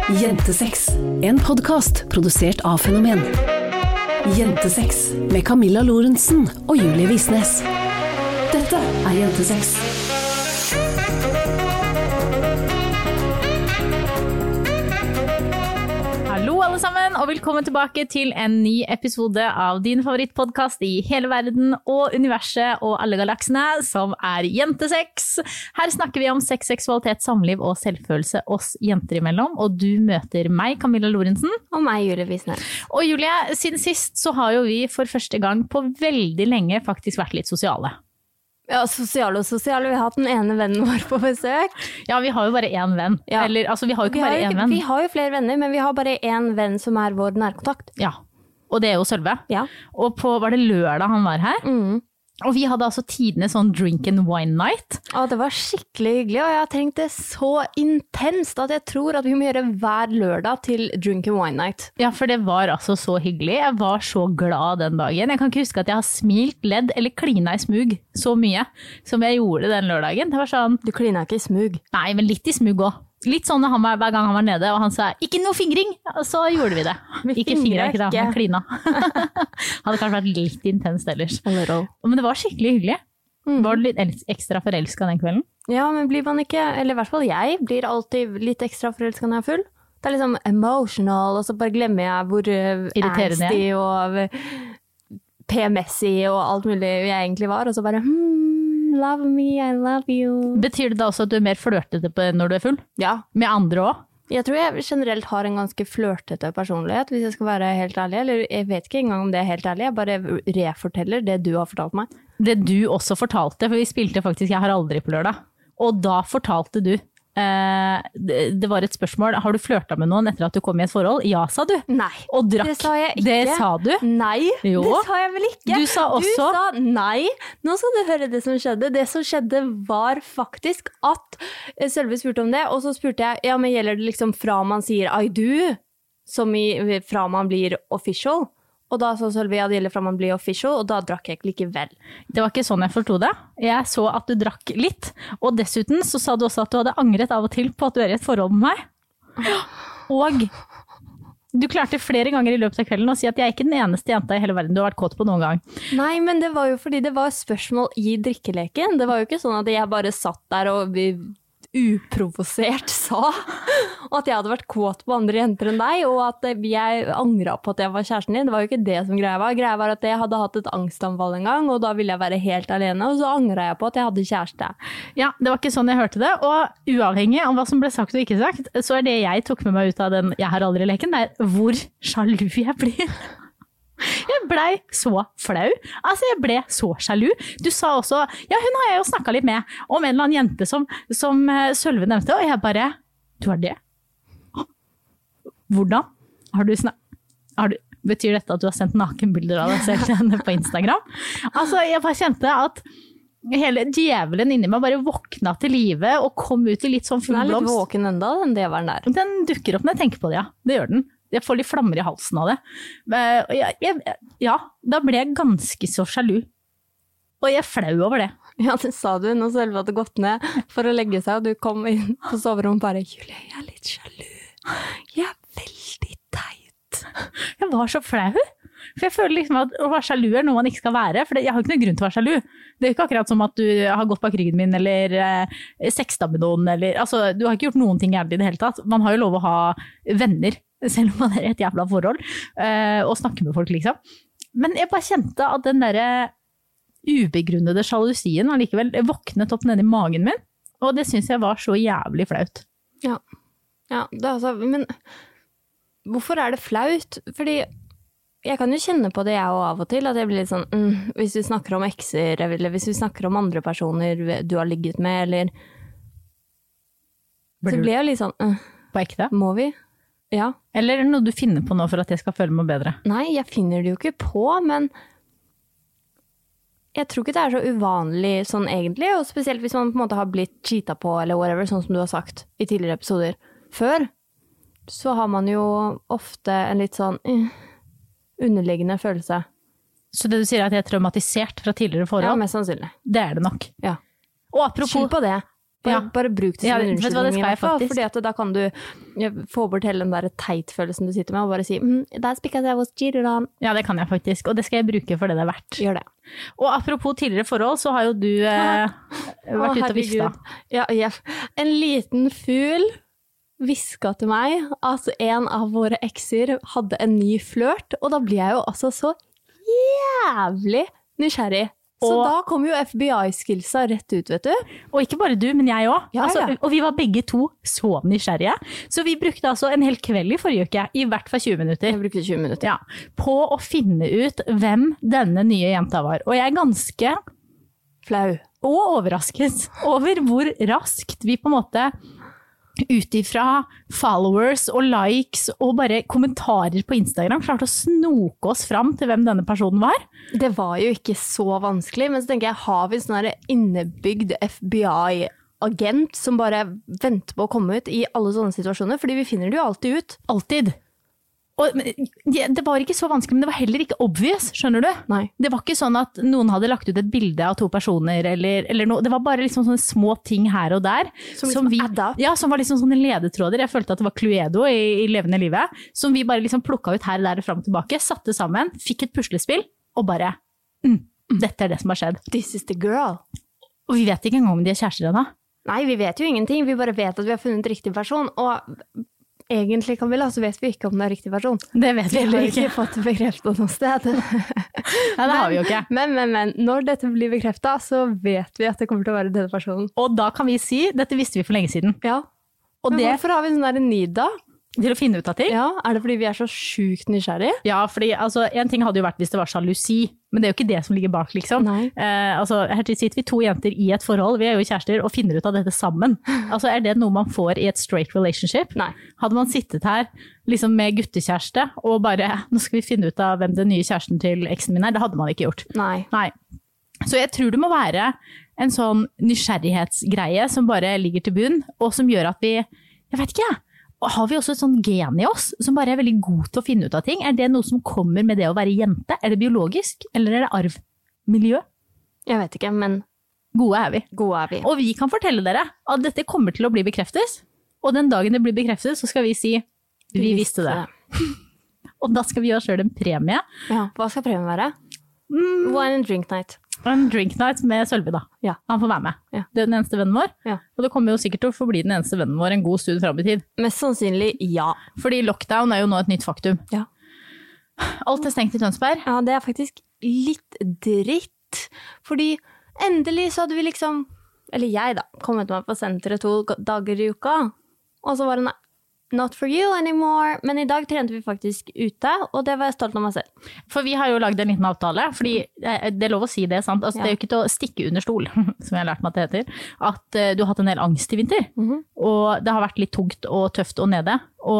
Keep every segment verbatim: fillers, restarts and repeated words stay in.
Jentesex, en podcast produsert av Fenomen. Jentesex med Camilla Lorentzen og Julie Visnes. Dette er Jentesex. Hallo alle sammen, og velkommen tilbake til en ny episode av din favorittpodcast i hele verden og universet og alle galaksene, som er Jentesex. Her snakker vi om sex, seksualitet, samliv og selvfølelse oss jenter imellom, og du møter meg, Camilla Lorentzen. Og meg, Julie Visnes. Og Julie, siden sist så har jo vi for første gang på veldig lenge faktisk vært litt sosiale. Ja, sosiale og sosiale. Vi har hatt den ene vennen vår på besøk. Ja, vi har jo bare én venn. Ja. Eller, altså, vi har jo ikke vi bare jo én ikke, venn. Vi har jo flere venner, men vi har bare én venn som er vår nærkontakt. Ja, og det er jo Sølve. Ja. Og på, var det lørdag han var her? Mm. Og vi hadde altså tidene sånn drink and wine night. Og det var skikkelig hyggelig, og jeg har tenkt det så intenst at jeg tror at vi må gjøre hver lørdag til drink and wine night. Ja, for det var altså så hyggelig. Jeg var så glad den dagen. Jeg kan ikke huske at jeg har smilt, ledd eller klina i smug så mye som jeg gjorde den lørdagen. Det var sånn... Du klina ikke i smug? Nei, men litt i smug også. Litt sånn han var, hver gang han var nede, og han sa, ikke noe fingring, og så gjorde vi det. Vi ikke fingre, ikke da, ikke. han klina. Hadde kanskje vært litt intenst ellers. A little. Men det var skikkelig hyggelig. Mm. Var du litt ekstra forelsket den kvelden? Ja, men blir man ikke, eller i hvert fall jeg, blir alltid litt ekstra forelsket når jeg er full. Det er liksom emotional, og så bare glemmer jeg hvor uh, Irriterende. angsty og uh, P M S-y og alt mulig jeg egentlig var, og så bare, hmm, love me, I love you. Betyr det da også at du er mer flørtete på når du er full? Ja. Med andre også? Jeg tror jeg generelt har en ganske flørtete personlighet, hvis jeg skal være helt ærlig. Eller jeg vet ikke engang om det er helt ærlig, jeg bare reforteller det du har fortalt meg. Det du også fortalte, for vi spilte faktisk Jeg har aldri på lørdag. Og da fortalte du, eh, det, det var et spørsmål, har du flørtet med noen etter at du kom i et forhold? Ja, sa du. Nei, Og drakk. det sa jeg ikke. Det sa du. Nei, Jo. det sa jeg vel ikke. Du sa også- Du sa nei. Nå skal du høre det som skjedde. Det som skjedde var faktisk at Sølve spurte om det, og så spurte jeg, ja, men gjelder det liksom fra man sier I do, som i fra man blir official? Og da sa Sølve, ja, det gjelder fra man blir official, og da drakk jeg likevel. Det var ikke sånn jeg forstod det. Jeg så at du drakk litt, og dessuten så sa du også at du hadde angret av og til på at du er i et forhold med meg. Og du klarte flere ganger i løpet av kvelden å si at jeg er ikke den eneste jenta i hele verden du har vært kåt på noen gang. Nei, men det var jo fordi det var spørsmål i drikkeleken. Det var jo ikke sånn at jeg bare satt der og uprovosert sa at jeg hadde vært kåt på andre jenter enn deg, og at jeg angret på at jeg var kjæresten din. Det var jo ikke det som greia var. Greia var at jeg hadde hatt et angstanfall en gang, og da ville jeg være helt alene, og så angret jeg på at jeg hadde kjæreste. Ja, det var ikke sånn jeg hørte det, og uavhengig av hva som ble sagt og ikke sagt, så er det jeg tok med meg ut av den Jeg har aldri leken, det er hvor sjalu jeg blir. Jeg ble så flau. Altså, jeg ble så sjalu. Du sa også, ja, hun har jeg jo snakket litt med om en eller annen jente som, som Sølve nevnte, og jeg bare, du har det? Hvordan? Har du snakket? Har du, betyr dette at du har sendt nakenbilder av deg selv til henne på Instagram? Altså, jeg bare kjente at hele djevelen inni meg bare våkna til livet og kom ut i litt sånn full Den er litt blomst. våken enda, den djevelen der. Den dukker opp når jeg tenker på det, ja. Det gjør den. Jeg får litt flammer i halsen av det. Jeg, jeg, ja, da ble jeg ganske så sjalu. Og jeg er flau over det. Ja, det sa du når Sølve hadde gått ned for å legge seg, og du kom inn på soverommet og bare, Julie, jeg er litt sjalu. Jeg er veldig teit. Jeg var så flau. For jeg føler liksom at å være sjalu er noe man ikke skal være, for jeg har ikke noen grunn til å være sjalu. Det er jo ikke akkurat som at du har gått bak ryggen min, eller eh, sexta med noen, eller, altså, du har ikke gjort noen ting gærent i det hele tatt. Man har jo lov å ha venner, selv om man er i et jævla forhold, eh, og snakke med folk, liksom. Men jeg bare kjente at den der ubegrunnede sjalusien allikevel våknet opp nede i magen min, og det synes jeg var så jævlig flaut. Ja, ja det er altså, men hvorfor er det flaut? Fordi jeg kan jo kjenne på det jeg og av og til, at jeg blir litt sånn, mm, hvis vi snakker om ekser, eller hvis vi snakker om andre personer du har ligget med, eller så blir jeg litt sånn, mm, På ekte? må vi? Ja. Eller er det noe du finner på nå for at jeg skal føle meg bedre? Nei, jeg finner det jo ikke på, men jeg tror ikke det er så uvanlig sånn egentlig, og spesielt hvis man på en måte har blitt cheatet på, eller whatever, sånn som du har sagt i tidligere episoder. Før, så har man jo ofte en litt sånn uh, underliggende følelse. Så det du sier er at jeg er traumatisert fra tidligere forhold? Ja, mest sannsynlig. Det er det nok. Ja. Og apropos... Skyld på det. Bare, Ja. bare bruk det Ja, som en vet du hva, det unnskyldning, i skal jeg hvert fall, faktisk. fordi at da kan du få bort hele den der teit-følelsen du sitter med, og bare si, mm, that's because I was cheated on. Ja, det kan jeg faktisk, og det skal jeg bruke for det det er verdt. Gjør det. Og apropos tidligere forhold, så har jo du eh, vært Å, ute og vifta. herregud. Ja, ja. En liten fugl hvisket til meg at en av våre ekser hadde en ny flørt, og da blir jeg jo altså så jævlig nysgjerrig. Så Og- da kom jo F B I-skillsa rett ut, vet du. Og ikke bare du, men jeg også. Ja, altså, ja. og vi var begge to så nysgjerrige. Så vi brukte altså en hel kveld i forrige uke, i hvert fall tjue minutter. Jeg brukte tjue minutter. Ja, på å finne ut hvem denne nye jenta var. Og jeg er ganske Flau. og overrasket over hvor raskt vi på en måte ut ifra followers og likes og bare kommentarer på Instagram klarte å snoke oss fram til hvem denne personen var. Det var jo ikke så vanskelig, men så tenker jeg, har vi sånn her innebygd F B I-agent som bare venter på å komme ut i alle sånne situasjoner? Fordi vi finner det jo alltid ut. Alltid. Og men, ja, det var ikke så vanskelig, men det var heller ikke obvious, skjønner du? Nei. Det var ikke sånn at noen hadde lagt ut et bilde av to personer, eller, eller noe. Det var bare liksom sånne små ting her og der. Som liksom vi, adda. ja, som var liksom sånne ledetråder. Jeg følte at det var Cluedo i, i levende livet, som vi bare liksom plukket ut her og der og frem og tilbake, satte sammen, fikk et puslespill, og bare, mm, dette er det som har skjedd. This is the girl. Og vi vet ikke engang om de er kjærester ennå. Nei, vi vet jo ingenting. Vi bare vet at vi har funnet riktig person. Og egentlig, Camilla, så vet vi ikke om det er riktig person. Det vet vi Vi har heller ikke ikke. fått det bekreftet noe sted. Nei, det har vi jo ikke. Men, men, men, når dette blir bekreftet, så vet vi at det kommer til å være denne personen. Og da kan vi si, dette visste vi for lenge siden. Ja. Og Men det hvorfor har vi sånn der need da? til å finne ut av ting. Ja, er det fordi vi er så sjukt nysgjerrige? Ja, fordi altså, en ting hadde jo vært hvis det var sjalusi, men det er jo ikke det som ligger bak, liksom. Nei. Eh, altså, her sitter vi to jenter i et forhold, vi er jo kjærester, og finner ut av dette sammen. Altså, er det noe man får i et straight relationship? Nei. Hadde man sittet her liksom med guttekjæreste, og bare, nå skal vi finne ut av hvem den nye kjæresten til eksen min er, det hadde man ikke gjort. Nei. Nei. Så jeg tror det må være en sånn nysgjerrighetsgreie som bare ligger til bunn, og som gjør at vi, jeg vet ikke, har vi også et sånn gen i oss som bare er veldig god til å finne ut av ting? Er det noe som kommer med det å være jente? Er det biologisk, eller er det arv? Miljø? Jeg vet ikke, men Gode er vi. gode er vi. Og vi kan fortelle dere at dette kommer til å bli bekreftet, og den dagen det blir bekreftet, så skal vi si, vi visste det. Og da skal vi gi oss selv en premie. Ja, hva skal premien være? Mm, Wine and drink night. en drink night med Sølve da. Ja. Han får være med. Ja. Det er den eneste vennen vår. Ja. Og det kommer jo sikkert til å forbli den eneste vennen vår en god stund frem i tid. Mest sannsynlig ja. Fordi lockdown er jo nå et nytt faktum. Ja. Alt er stengt i Tønsberg. Ja, det er faktisk litt dritt. Fordi endelig så hadde vi liksom, eller jeg da, kommet meg på senteret to dager i uka. Og så var det not for you anymore. Men i dag trente vi faktisk ute, og det var jeg stolt av meg selv. For vi har jo lagd en liten avtale, fordi det er lov å si det, sant? Altså, Ja. Det er jo ikke til å stikke under stol, som jeg har lært meg at det heter, at uh, du har hatt en del angst i vinter. Mhm. Og det har vært litt tungt og tøft og nede.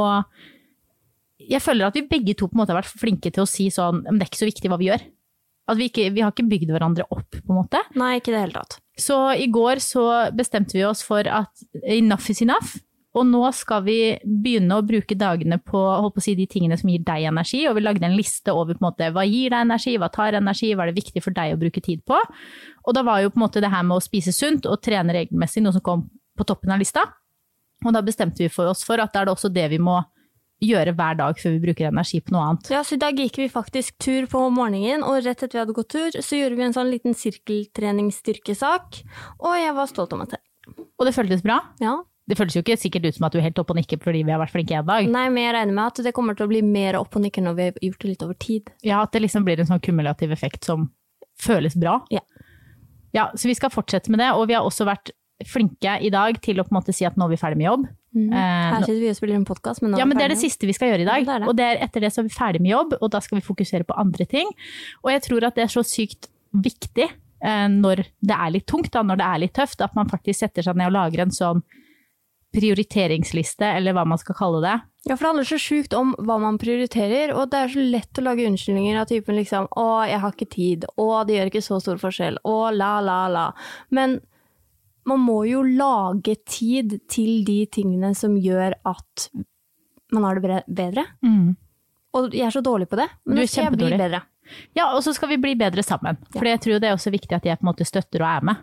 Og jeg føler at vi begge to på en måte har vært flinke til å si sånn, men det er ikke så viktig hva vi gjør. At vi, ikke, vi har ikke bygd hverandre opp, på en måte. Nei, ikke det hele tatt. Så i går så bestemte vi oss for at enough is enough. Og nå skal vi begynne å bruke dagene på, holdt på å si, de tingene som gir deg energi, og vi lagde en liste over på en måte, hva gir deg energi, hva tar energi, hva er det viktig for deg å bruke tid på. Og da var jo på en måte det her med å spise sunt og trene regelmessig noe som kom på toppen av lista. Og da bestemte vi for oss for at det er det også det vi må gjøre hver dag før vi bruker energi på noe annet. Ja, så i dag gikk vi faktisk tur på morgenen, og rett etter vi hadde gått tur, så gjorde vi en sånn liten sirkeltreningsstyrkesak, og jeg var stolt av meg selv. Og det føltes bra. Ja. Det føles jo ikke sikkert ut som at du er helt opp og nikker fordi vi har vært flinke en dag. Nei, men jeg regner med at det kommer til å bli mer opp og nikker når vi har gjort det litt over tid. Ja, at det liksom blir en sånn kumulativ effekt som føles bra. Ja. Ja, så vi skal fortsette med det, og vi har også vært flinke i dag til å på en måte si at nå er vi ferdig med jobb. Mm. Eh, Her nå- sitter vi og spiller en podcast, men nå Ja, vi men det er det ferdige. siste vi skal gjøre i dag, Ja, det er det. og det er etter det så er vi ferdig med jobb, og da skal vi fokusere på andre ting. Og jeg tror at det er så sykt viktig eh, når det er litt tungt, da, når det er litt tøft, at man faktisk setter seg ned og lager en sånn prioriteringsliste, eller hva man skal kalle det. Ja, for det handler så sjukt om hva man prioriterer, og det er så lett å lage unnskyldninger av typen liksom, å, jeg har ikke tid, å, det gjør ikke så stor forskjell, å, la, la, la. Men man må jo lage tid til de tingene som gjør at man har det bre- bedre. Og jeg er så dårlig på det, men Du er nå skal jeg bli kjempedårlig. bedre. Ja, og så skal vi bli bedre sammen, for jeg tror det er også viktig at jeg på en måte støtter og er med.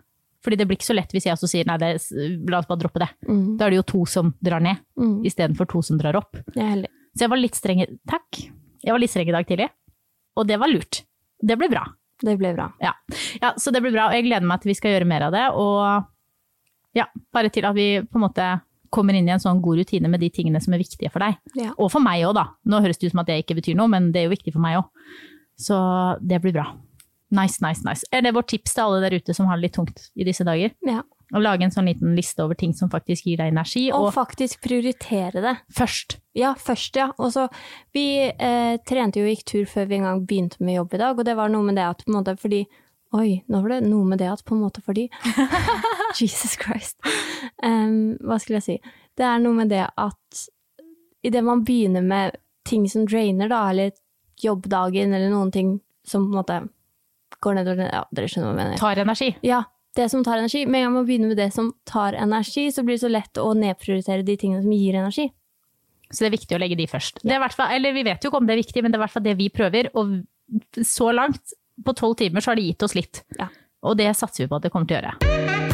Fordi det blir ikke så lett hvis jeg også sier, nei, det, la oss bare droppe det. Mm. Da er det jo to som drar ned, Mm. i stedet for to som drar opp. Jeg er heldig. Så jeg var litt streng, takk. Jeg var litt streng i dag tidlig, og det var lurt. Det ble bra. Det ble bra. Ja. ja, så det blir bra, og jeg gleder meg til vi skal gjøre mer av det, og ja, bare til at vi på en måte kommer inn i en sånn god rutine med de tingene som er viktige for deg. Ja. Og for meg også da. Nå høres det ut som at det ikke betyr noe, men det er jo viktig for meg også. Så det blir bra. Nice, nice, nice. Er det vårt tips til alle der ute som har det litt tungt i disse dager? Ja. Å lage en sånn liten liste over ting som faktisk gir deg energi, Og, og, faktisk prioritere det. først. Ja, først, ja. Og så, vi eh, trente jo og gikk tur før vi en gang begynte med jobb i dag, og det var noe med det at på en måte fordi, oi, nå var det noe med det at på en måte fordi, Jesus Christ. Um, hva skulle jeg si? Det er noe med det at i det man begynner med ting som drainer da, eller jobbdagen, eller noen ting som på en måte går nedover, ja, dere skjønner hva jeg mener. Tar energi. Ja, det som tar energi. Men en gang man begynner med det som tar energi, så blir det så lett å nedprioritere de tingene som gir energi. Så det er viktig å legge de først. Det er i hvert fall, eller vi vet jo ikke om det er viktig, men det er i hvert fall det vi prøver, og så langt, på tolv timer, så har det gitt oss litt. Ja. Og det satser vi på at det kommer til å gjøre.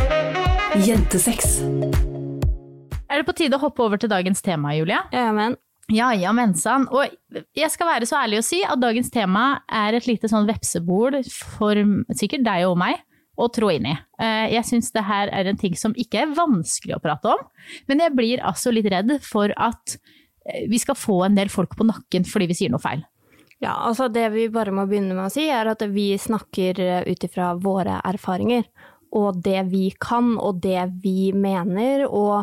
Jentesex. Er det på tide å hoppe over til dagens tema, Julia? Ja, men Ja, ja, mensan. Og jeg skal være så ærlig å si at dagens tema er et lite sånn vepsebord for sikkert deg og meg å trå inn i. Jeg synes det her er en ting som ikke er vanskelig å prate om, men jeg blir altså litt redd for at vi skal få en del folk på nakken fordi vi sier noe feil. ja, altså det vi bare må begynne med å si er at vi snakker ut ifra våre erfaringer, og det vi kan, og det vi mener, og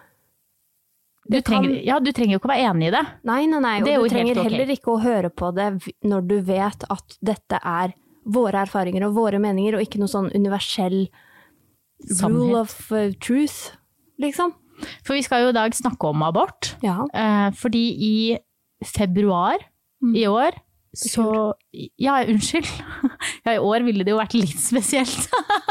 Du trenger, kan... ja, du trenger jo ikke å være enig i det. Nei, nei, nei, og Det er jo du trenger helt ok. heller ikke å høre på det når du vet at dette er våre erfaringer og våre meninger, og ikke noe sånn universell Sannhet. rule of uh, truth, liksom. For vi skal jo i dag snakke om abort, Ja. eh, fordi i februar Mm. i år, så, ja, unnskyld, ja, i år ville det jo vært litt spesielt.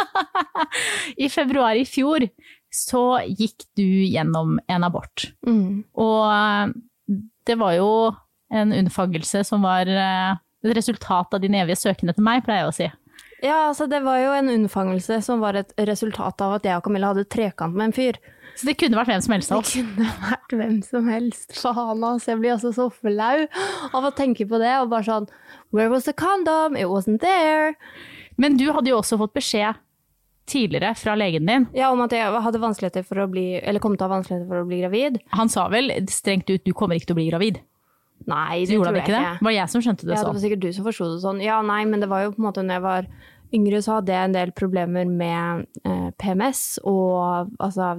I februar i fjor, så gikk du gjennom en abort. Mm. Og det var jo en unnfangelse som var eh, et resultat av din evige søken etter meg, pleier jeg å si. Ja, altså det var jo en unnfangelse som var et resultat av at jeg og Camilla hadde trekant med en fyr. Så det kunne vært hvem som helst av Det oss. kunne vært hvem som helst. Faen, altså. Jeg blir altså så flau av å tenke på det, og bare sånn, where was the condom? It wasn't there. Men du hadde jo også fått beskjed tidligere fra legen din. Ja, om at jeg hadde vanskeligheter for å bli, eller kom til å ha vanskeligheter for å bli gravid. Han sa vel strengt ut, du kommer ikke til å bli gravid. Nei, Så det gjorde tror han jeg ikke det? ikke. Var det jeg som skjønte det Ja, det sånn? var sikkert du som forstod det sånn. Ja, nei, men det var jo på en måte når jeg var yngre, så hadde jeg en del problemer med eh, P M S, og altså,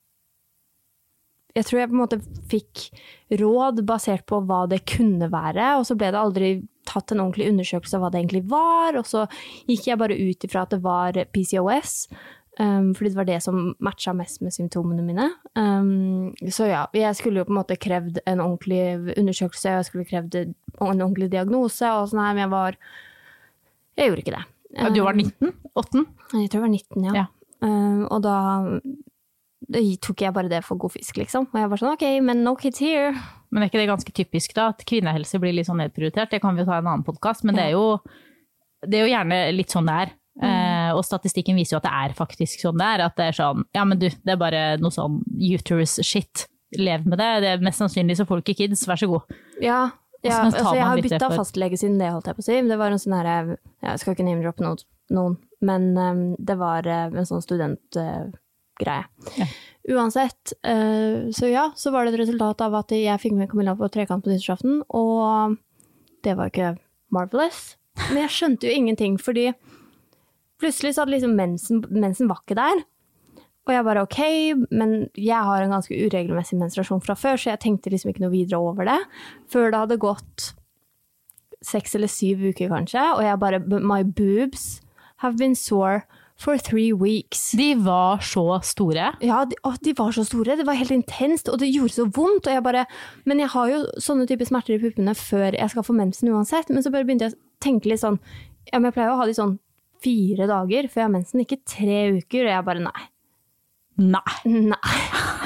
jeg tror jeg på en måte fikk råd basert på hva det kunne være, og så ble det aldri tatt en ordentlig undersøkelse av hva det egentlig var, og så gikk jeg bare ut ifra at det var P C O S, um, fordi det var det som matcha mest med symptomene mine. Um, så ja, jeg skulle jo på en måte krevd en ordentlig undersøkelse, jeg skulle krevd en ordentlig diagnose, og sånn her, men jeg var, jeg gjorde ikke det. Ja, du var nitten? åtten? Jeg tror jeg var nitten, ja. Ja. Um, og da, da tok jeg bare det for god fisk, liksom. Og jeg var sånn, ok, men no kids here. Men er ikke det ganske typisk da, at kvinnehelse blir litt sånn nedprioritert? Det kan vi jo ta i en annen podcast, men det, er jo, det er jo gjerne litt sånn det er. Mm. Eh, og statistikken viser jo at det er faktisk sånn det er, at det er sånn, ja men du, det er bare noe sånn uterus shit, lev med det, det er mest sannsynlig så får du ikke kids, vær så god. Ja, ja Og så tar altså jeg man har litt det byttet for- fastlege siden det, holdt jeg på å si. Det var en sånn her, jeg skal ikke name-droppe noen, noen, men um, det var uh, en sånn studentgreie. Uh, Ja. Uansett, uh, så ja, så var det et resultat av at jeg fikk med Camilla på trekant på nyttårsaften, og det var ikke marvelous. Men jeg skjønte jo ingenting, fordi plutselig så hadde liksom mensen, mensen var ikke der. Og jeg bare, ok, men jeg har en ganske uregelmessig menstruasjon fra før, så jeg tenkte liksom ikke noe videre over det. Før det hadde gått seks eller syv uker kanskje, og jeg bare, my boobs have been sore for three weeks. De var så store. Ja, de, å, de var så store, det var helt intenst, og det gjorde så vondt, og jeg bare, men jeg har jo sånne typer smerter i puppene før jeg skal få mensen uansett, men så bare begynte jeg å tenke litt sånn, ja, men jeg pleier å ha de sånn fire dager før jeg har mensen, ikke tre uker, og jeg bare, nei. Nei. Nei.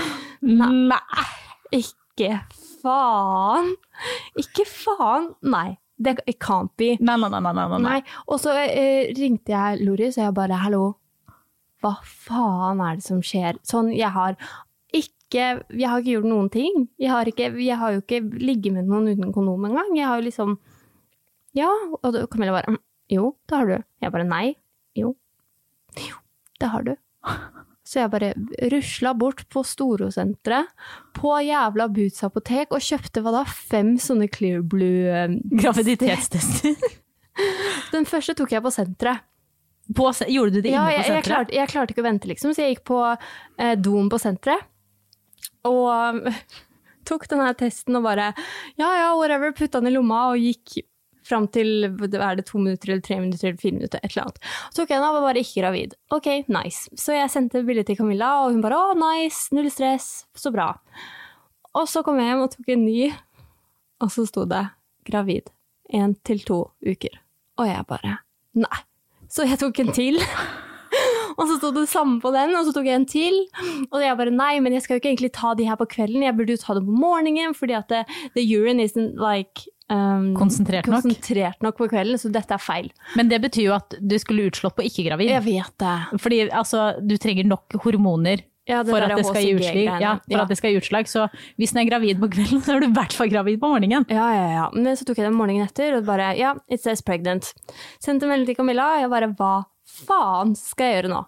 Nei. Ikke faen. Ikke faen. Nei. Det it can't be. Nei, nei, nei, nei, nei, nei. Nei. Og så eh, ringte jeg Loris, og jeg bare, hallo, hva faen er det som skjer? Sånn, jeg har ikke, jeg har ikke gjort noen ting. Jeg har, ikke, jeg har jo ikke ligget med noen uten kondom en gang. Jeg har jo liksom, ja, og da Camilla bare, jo, det har du. Jeg bare, nei, jo, jo, det har du. Så jeg bare rusla bort på Storosenteret, på jævla Boots apotek, og kjøpte hva da, fem sånne Clear Blue graviditetstester. Den første tok jeg på senteret. På, gjorde du det inne ja, jeg, på senteret? Jeg klarte, jeg klarte ikke å vente, liksom, så jeg gikk på eh, doen på senteret, og um, tok denne testen og bare, ja, ja, whatever, putta den i lomma, og gikk frem til, er det to minutter, eller tre minutter, eller fire minutter, et eller annet. Så tok jeg den av og bare ikke gravid. Ok, nice. Så jeg sendte bildet til Camilla, og hun bare, å, nice, null stress, så bra. Og så kom jeg hjem og tok en ny, og så stod det gravid, en til to uker. Og jeg bare, nei. Så jeg tok en til, og så stod det samme på den, og så tok jeg en til, og jeg bare, nei, men jeg skal jo ikke egentlig ta de her på kvelden, jeg burde jo ta det på morgenen, fordi at det, the urine isn't like um, konsentrert nok. konsentrert nok på kvelden, så dette er feil. Men det betyr jo at du skulle utslått på ikke-gravid. Jeg vet det. Fordi altså, du trenger nok hormoner ja, for, at det, skal gi utslag. Ja, for ja. at det skal gi utslag. Så hvis den er gravid på kvelden, så er du i hvert fall gravid på morgenen. Ja, ja, ja. Men så tok jeg den morgenen etter, og bare, ja, it says pregnant. Sendte en melding til Camilla, og jeg bare, hva faen skal jeg gjøre nå?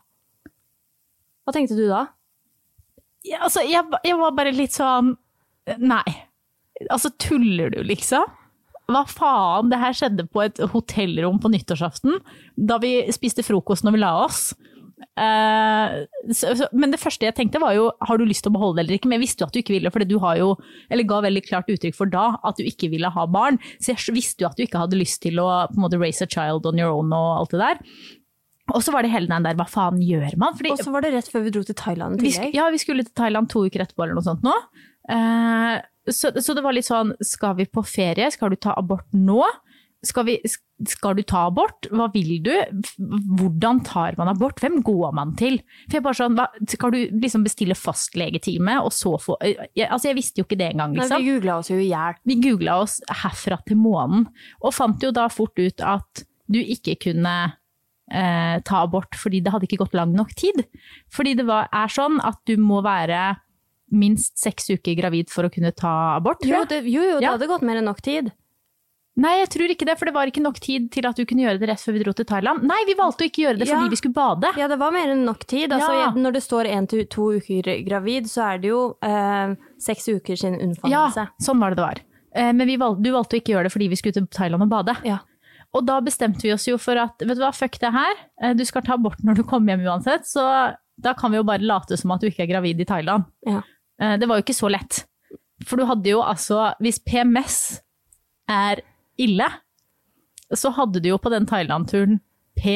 Hva tenkte du da? Ja, altså, jeg, jeg var bare litt sånn, nei. Altså, tuller du liksom? Hva faen? Det her skjedde på et hotellrom på nyttårsaften, da vi spiste frokost når vi la oss. Uh, så, så, men det første jeg tenkte var jo, har du lyst til å beholde det eller ikke? Men jeg visste jo at du ikke ville, for du har jo, eller ga veldig klart uttrykk for da, at du ikke ville ha barn. Så jeg visste jo at du ikke hadde lyst til å på en måte raise a child on your own og alt det der. Og så var det hele den der, hva faen gjør man? Fordi, og så var det rett før vi dro til Thailand i tillegg. Vi, ja, vi skulle til Thailand to uker etterpå eller noe sånt nå. Uh, så, så det var litt sånn, skal vi på ferie? Skal du ta abort nå? Skal, vi, skal du ta abort? Hva vil du? Hvordan tar man abort? Hvem går man til? For jeg bare sånn, hva, skal du liksom bestille fastlegetime og så få... Jeg, altså jeg visste jo ikke det engang, liksom. Nei, vi googlet oss jo i hjel. Vi googlet oss herfra til månen, og fant jo da fort ut at du ikke kunne eh, ta abort, fordi det hadde ikke gått lang nok tid. Fordi det var, er sånn at du må være minst seks uker gravid for å kunne ta abort. Jo, det, jo, jo, det ja. hadde gått mer enn nok tid. Nei, jeg tror ikke det, for det var ikke nok tid til at du kunne gjøre det rett før vi dro til Thailand. Nei, vi valgte å ikke gjøre det fordi ja. vi skulle bade. Ja, det var mer enn nok tid. Altså, ja. Når det står en til to uker gravid, så er det jo eh, seks uker sin unnfangelse. Ja, sånn var det det var. Eh, men vi valgte, du valgte å ikke gjøre det fordi vi skulle til Thailand og bade. Ja. Og da bestemte vi oss jo for at, vet du hva, fuck det her. Eh, du skal ta abort når du kommer hjem uansett, så da kan vi jo bare late som at du ikke er gravid i Thailand. Ja. Eh, det var jo ikke så lett. For du hadde jo altså, hvis P M S er ille, så hadde du jo på den Thailand-turen P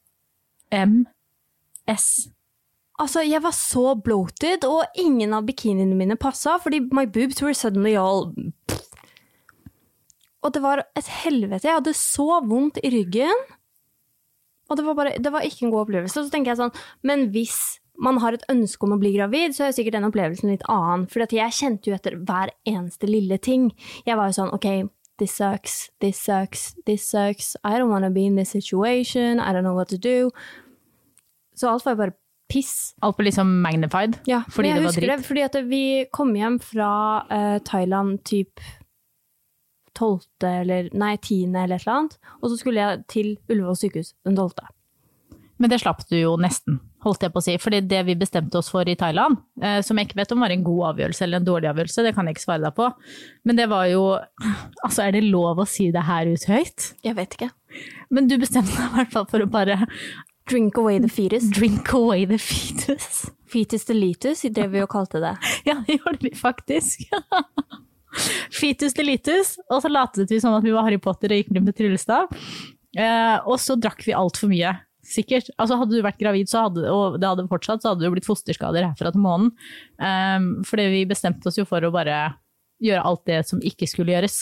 M S. Altså, jeg var så bloated, og ingen av bikiniene mine passet, fordi my boobs were suddenly all... Og det var et helvete. Jeg hadde så vondt i ryggen, og det var, bare, det var ikke en god opplevelse. Så tenker jeg sånn, men hvis man har et ønske om å bli gravid, så er sikkert den opplevelsen litt annen. For jeg kjente jo etter hver eneste lille ting. Jeg var jo sånn, ok, this sucks, this sucks, this sucks. I don't want to be in this situation. I don't know what to do. Så alt var jo bare piss. Alt ble liksom magnified? Ja, fordi jeg det var husker dritt. det, fordi at vi kom hjem fra uh, Thailand typ tolvte eller, nei, tiende eller et eller annet, og så skulle jeg til Ullevål sykehus den tolvte. Men det slapp du jo nesten, holdt jeg på å si, fordi det vi bestemte oss for i Thailand, eh, som jeg ikke vet om var en god avgjørelse eller en dårlig avgjørelse, det kan jeg ikke svare deg på, men det var jo, altså er det lov å si det her ut høyt? Jeg vet ikke. Men du bestemte deg i hvert fall for å bare drink away the fetus. Drink away the fetus. Fetus deletus, det vi jo kalte det. Ja, det gjorde vi faktisk. Fetus deletus, og så latet vi som at vi var Harry Potter og gikk rundt med tryllestav, eh, og så drakk vi alt for mye. Sikkert. Altså hadde du vært gravid, så hadde, og det hadde fortsatt, så hadde det blitt fosterskader herfra til månen. Um, fordi vi bestemte oss jo for å bare gjøre alt det som ikke skulle gjøres.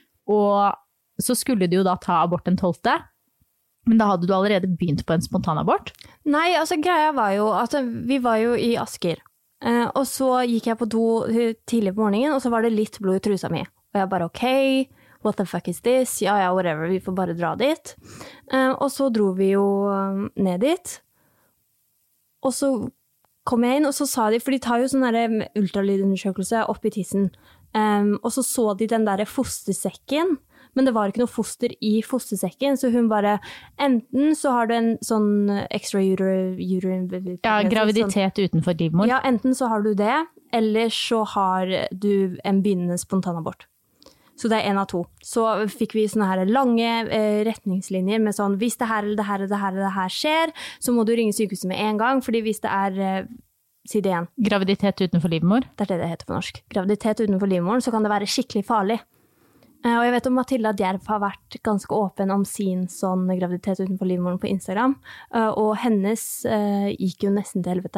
Og så skulle du jo da ta abort den tolvte, men da hadde du allerede begynt på en spontanabort? Nei, altså greia var jo at vi var jo i Asker. Uh, og så gikk jeg på do tidlig på morgenen, og så var det litt blod i trusa mi. Og jeg bare, ok, what the fuck is this? Ja, ja, whatever, vi får bare dra dit. Uh, og så dro vi jo ned dit. og så kom jeg inn, og så sa de, for de tar jo sånn der ultralydundersøkelse opp i tissen, um, og så så de den der fostersekken, men det var ikke noe foster i fostersekken, så hun bare, enten så har du en sånn extra uterine... uterine ja, graviditet sånn, utenfor livmor. Ja, enten så har du det, eller så har du en begynnende spontanabort. Så det er en av to. Så fikk vi sånne her lange eh, retningslinjer med sånn, hvis det her eller det her eller det her eller det her skjer, så må du ringe sykehuset med en gang, fordi hvis det er, eh, si det igjen. Graviditet utenfor livmor? Det er det det heter på norsk. Graviditet utenfor livmoren, så kan det være skikkelig farlig. Og jeg vet om Matilda Djerf har vært ganske åpen om sin sånn graviditet utenfor livmoren på Instagram, og hennes uh, gikk jo nesten til helvete.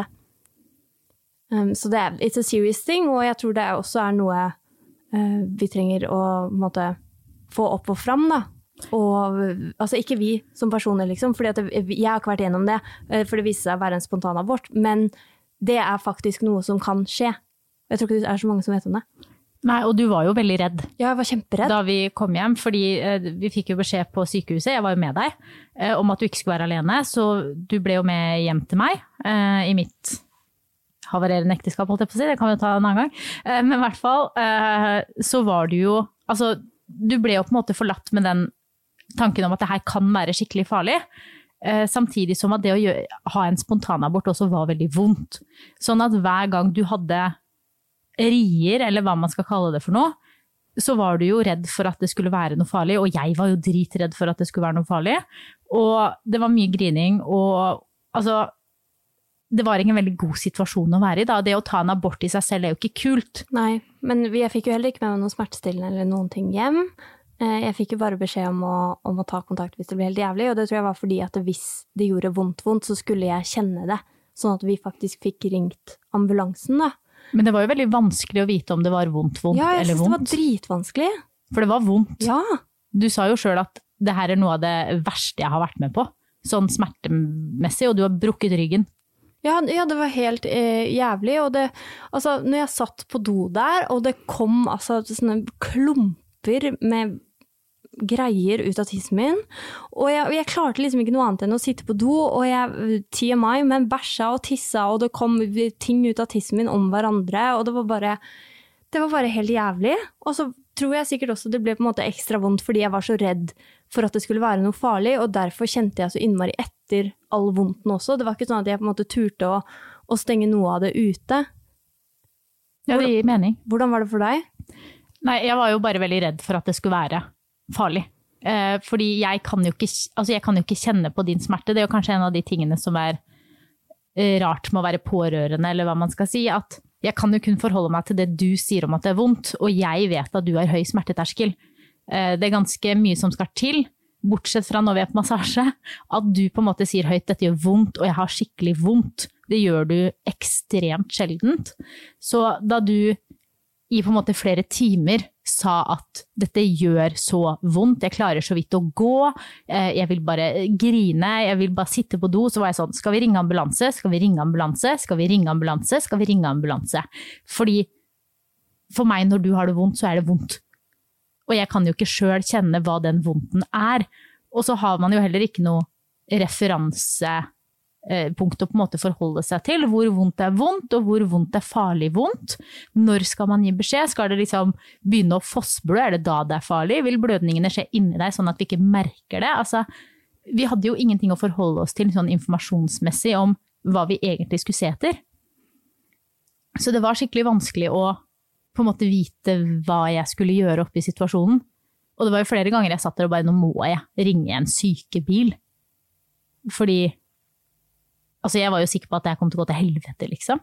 Um, så det er it's a serious thing, og jeg tror det også er noe uh, vi trenger å måtte, få opp og fram da. Og, altså ikke vi som personer liksom, fordi at det, jeg har ikke vært gjennom det, uh, for det viser seg å være en spontanabort, men det er faktisk noe som kan skje. Jeg tror ikke det er så mange som vet om det. Nei, og du var jo veldig redd. Ja, jeg var kjemperedd. Da vi kom hjem, fordi eh, vi fikk jo beskjed på sykehuset, jeg var jo med deg, eh, om at du ikke skulle være alene, så du ble jo med hjem til meg, eh, i mitt havarerende ekteskap, holdt jeg på å si, det kan vi jo ta en annen gang. Eh, men i hvert fall, eh, så var du jo, altså, du ble jo på en måte forlatt med den tanken om at det her kan være skikkelig farlig, eh, samtidig som at det å gjøre, ha en spontanabort også var veldig vondt. Sånn at hver gang du hadde rier, eller hva man skal kalle det for noe, så var du jo redd for at det skulle være noe farlig, og jeg var jo dritredd for at det skulle være noe farlig, og det var mye grining, og altså, det var ikke en veldig god situasjon å være i da. Det å ta en abort i seg selv er jo ikke kult. Nei, men jeg fikk jo heller ikke med meg noen smertestillende eller noen ting hjem. Jeg fikk jo bare beskjed om å, om å ta kontakt hvis det ble helt jævlig, og det tror jeg var fordi at hvis det gjorde vondt vondt, så skulle jeg kjenne det, sånn at vi faktisk fikk ringt ambulansen da. Men det var jo veldig vanskelig å vite om det var vondt, vondt ja, eller vondt. Ja, jeg synes det var dritvanskelig. For det var vondt. Ja. Du sa jo selv at det her er noe av det verste jeg har vært med på, sånn smertemessig, og du har brukket ryggen. Ja, ja det var helt eh, jævlig, og det, altså, når jeg satt på do der, og det kom altså sånne klumper med greier ut av tissen min, og jeg, jeg klarte liksom ikke noe annet enn å sitte på do, og jeg, T M I, men bæsja og tissa, og det kom ting ut av tissen min om hverandre, og det var bare, det var bare helt jævlig, og så tror jeg sikkert også det ble på en måte ekstra vondt, fordi jeg var så redd for at det skulle være noe farlig, og derfor kjente jeg så innmari etter all vondten også. Det var ikke sånn at jeg på en måte turte å, å stenge noe av det ute. Ja, det gir mening. Hvordan var det for deg? Nei, jeg var jo bare veldig redd for at det skulle være farlig. Eh, fordi jeg kan, jo ikke, altså jeg kan jo ikke kjenne på din smerte. Det er jo kanskje en av de tingene som er eh, rart med å være pårørende, eller hva man skal si, at jeg kan jo kun forholde meg til det du sier om at det er vondt, og jeg vet at du har høy smerteterskel. Eh, det er ganske mye som skal til, bortsett fra når vi er på massasje, at du på en måte sier høyt, dette gjør vondt, og jeg har skikkelig vondt. Det gjør du ekstremt sjeldent. Så da du i på en måte flere timer sa at dette gjør så vondt, jeg klarer så vidt å gå, jeg vil bare grine, jeg vil bare sitte på do, så var jeg sånn, skal vi ringe ambulanse, skal vi ringe ambulanse, skal vi ringe ambulanse, skal vi ringe ambulanse? Fordi for meg når du har det vondt, så er det vondt. Og jeg kan jo ikke selv kjenne hva den vondten er. Og så har man jo heller ikke noe referanse punkt å på en måte forholde seg til, hvor vondt er vondt, og hvor vondt er farlig vondt. Når skal man gi beskjed? Skal det liksom begynne å fossblø? Er det da det er farlig? Vil blødningene skje inni deg sånn at vi ikke merker det? Altså, vi hadde jo ingenting å forholde oss til sånn informasjonsmessig om hva vi egentlig skulle se etter. Så det var skikkelig vanskelig å på en måte vite hva jeg skulle gjøre oppe i situasjonen. Og det var jo flere ganger jeg satt der og bare, nå må jeg ringe en sykebil. Fordi altså, jeg var jo sikker på at jeg kom til å gå til helvete, liksom.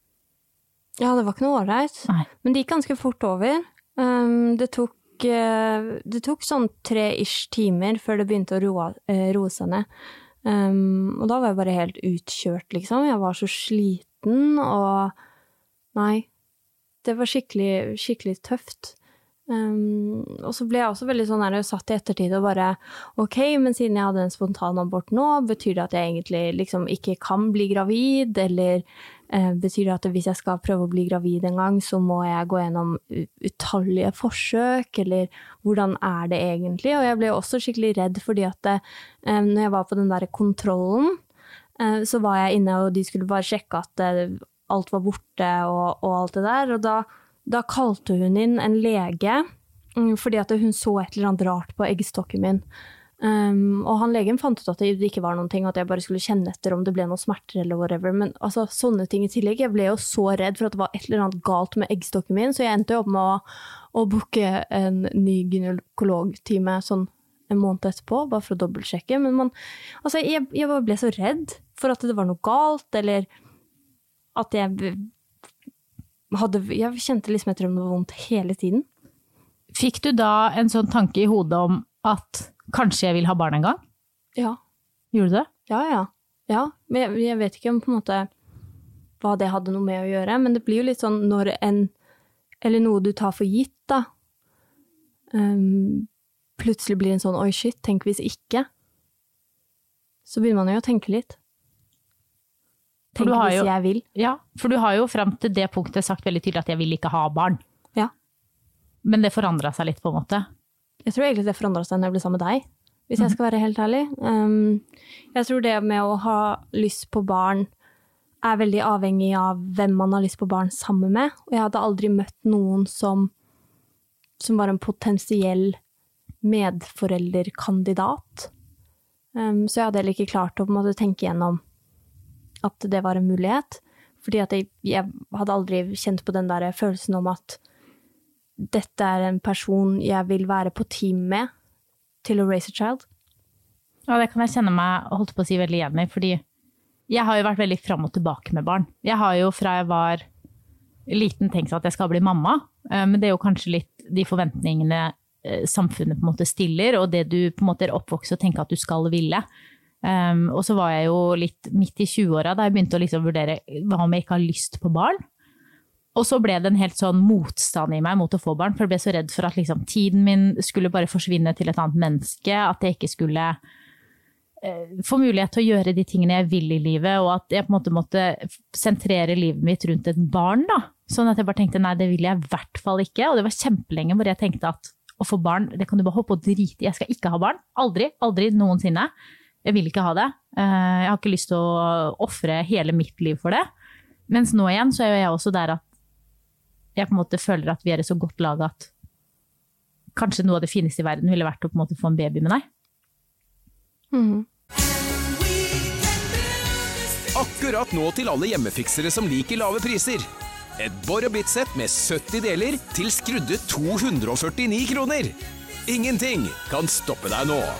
Ja, det var ikke noe ålreit. Men det gikk ganske fort over. Um, det tok, uh, det tok sånn tre-ish timer før det begynte å roe, uh, roe seg ned. Um, og da var jeg bare helt utkjørt, liksom. Jeg var så sliten, og nei, det var skikkelig, skikkelig tøft. Um, og så ble jeg også veldig sånn her, jeg satt i ettertid og bare, ok, men siden jeg hadde en spontan abort nå, betyr det at jeg egentlig liksom ikke kan bli gravid, eller uh, betyr det at hvis jeg skal prøve å bli gravid en gang, så må jeg gå gjennom utallige forsøk, eller hvordan er det egentlig? Og jeg ble også skikkelig redd fordi at det, um, når jeg var på den der kontrollen, eh, så var jeg inne, og de skulle bare sjekke at eh, alt var borte og, og alt det der. Og da, da kalte hun inn en lege, mm, fordi at hun så et eller annet rart på eggstokken min. Um, og han legen fant ut at det ikke var noen ting, at jeg bare skulle kjenne etter om det ble noen smerter eller whatever. Men altså, sånne ting i tillegg, jeg ble jo så redd for at det var et eller annet galt med eggstokken min, så jeg endte jo opp med å, å booke en ny gynekologtime sånn en måned etterpå, bare for å dobbeltsjekke. Men man, altså, jeg, jeg bare ble så redd for at det var noe galt, eller at jeg hadde, jeg kjente liksom etter om det var vondt hele tiden. Fikk du da en sånn tanke i hodet om at kanskje jeg vil ha barn en gang? Ja. Gjorde du det? Ja, ja. Ja, men jeg, jeg vet ikke om på en måte hva det hadde noe med å gjøre, men det blir jo litt sånn når en, eller noe du tar for gitt da, um, plutselig blir en sånn, oi shit, tenk hvis ikke. Så begynner man jo å tenke litt. Tenk hvis jo, jeg vil. Ja, for du har jo frem til det punktet sagt veldig tydelig at jeg vil ikke ha barn. Ja. Men det forandret seg litt på en måte. Jeg tror egentlig det forandret seg når jeg ble sammen med deg, hvis jeg skal være helt ærlig. Um, jeg tror det med å ha lyst på barn er veldig avhengig av hvem man har lyst på barn sammen med. Og jeg hadde aldri møtt noen som, som var en potensiell medforelderkandidat. Um, så jeg hadde heller ikke klart å på en måte tenke gjennom at det var en mulighet. Fordi at jeg, jeg hadde aldri kjent på den der følelsen om at dette er en person jeg vil være på team med til å raise a child. Ja, det kan jeg kjenne meg, holdt på å si, veldig igjen i, fordi jeg har jo vært veldig fram og tilbake med barn. Jeg har jo fra jeg var liten tenkt at jeg skal bli mamma, men det er jo kanskje litt de forventningene samfunnet på en måte stiller, og det du på en måte er oppvokst og tenker at du skal ville. Um, og så var jeg jo litt midt i tjueåra da jeg begynte å liksom vurdere hva om jeg ikke har lyst på barn. Og så ble det en helt sånn motstand i meg mot å få barn, for jeg ble så redd for at liksom, tiden min skulle bare forsvinne til et annet menneske, at jeg ikke skulle eh, få mulighet til å gjøre de tingene jeg vil i livet, og at jeg på en måte måtte sentrere livet mitt rundt et barn da. Sånn at jeg bare tenkte, nei, det vil jeg i hvert fall ikke. Og det var kjempelenge hvor jeg tenkte at å få barn, det kan du bare hoppe og drite i. Jeg skal ikke ha barn. Aldri, aldri noensinne. Jeg vil ikke ha det. Jeg har ikke lyst til å offre hele mitt liv for det. Mens nå igjen så er jeg også der at jeg på en måte føler at vi er et så godt lag at kanskje noe av det fineste i verden ville vært å på en måte få en baby med deg. Mm. Akkurat nå til alle hjemmefiksere som liker lave priser. Et Bor og Bit-sett med sytti deler til skrudde to hundre og førtini kroner. Ingenting kan stoppe deg nå.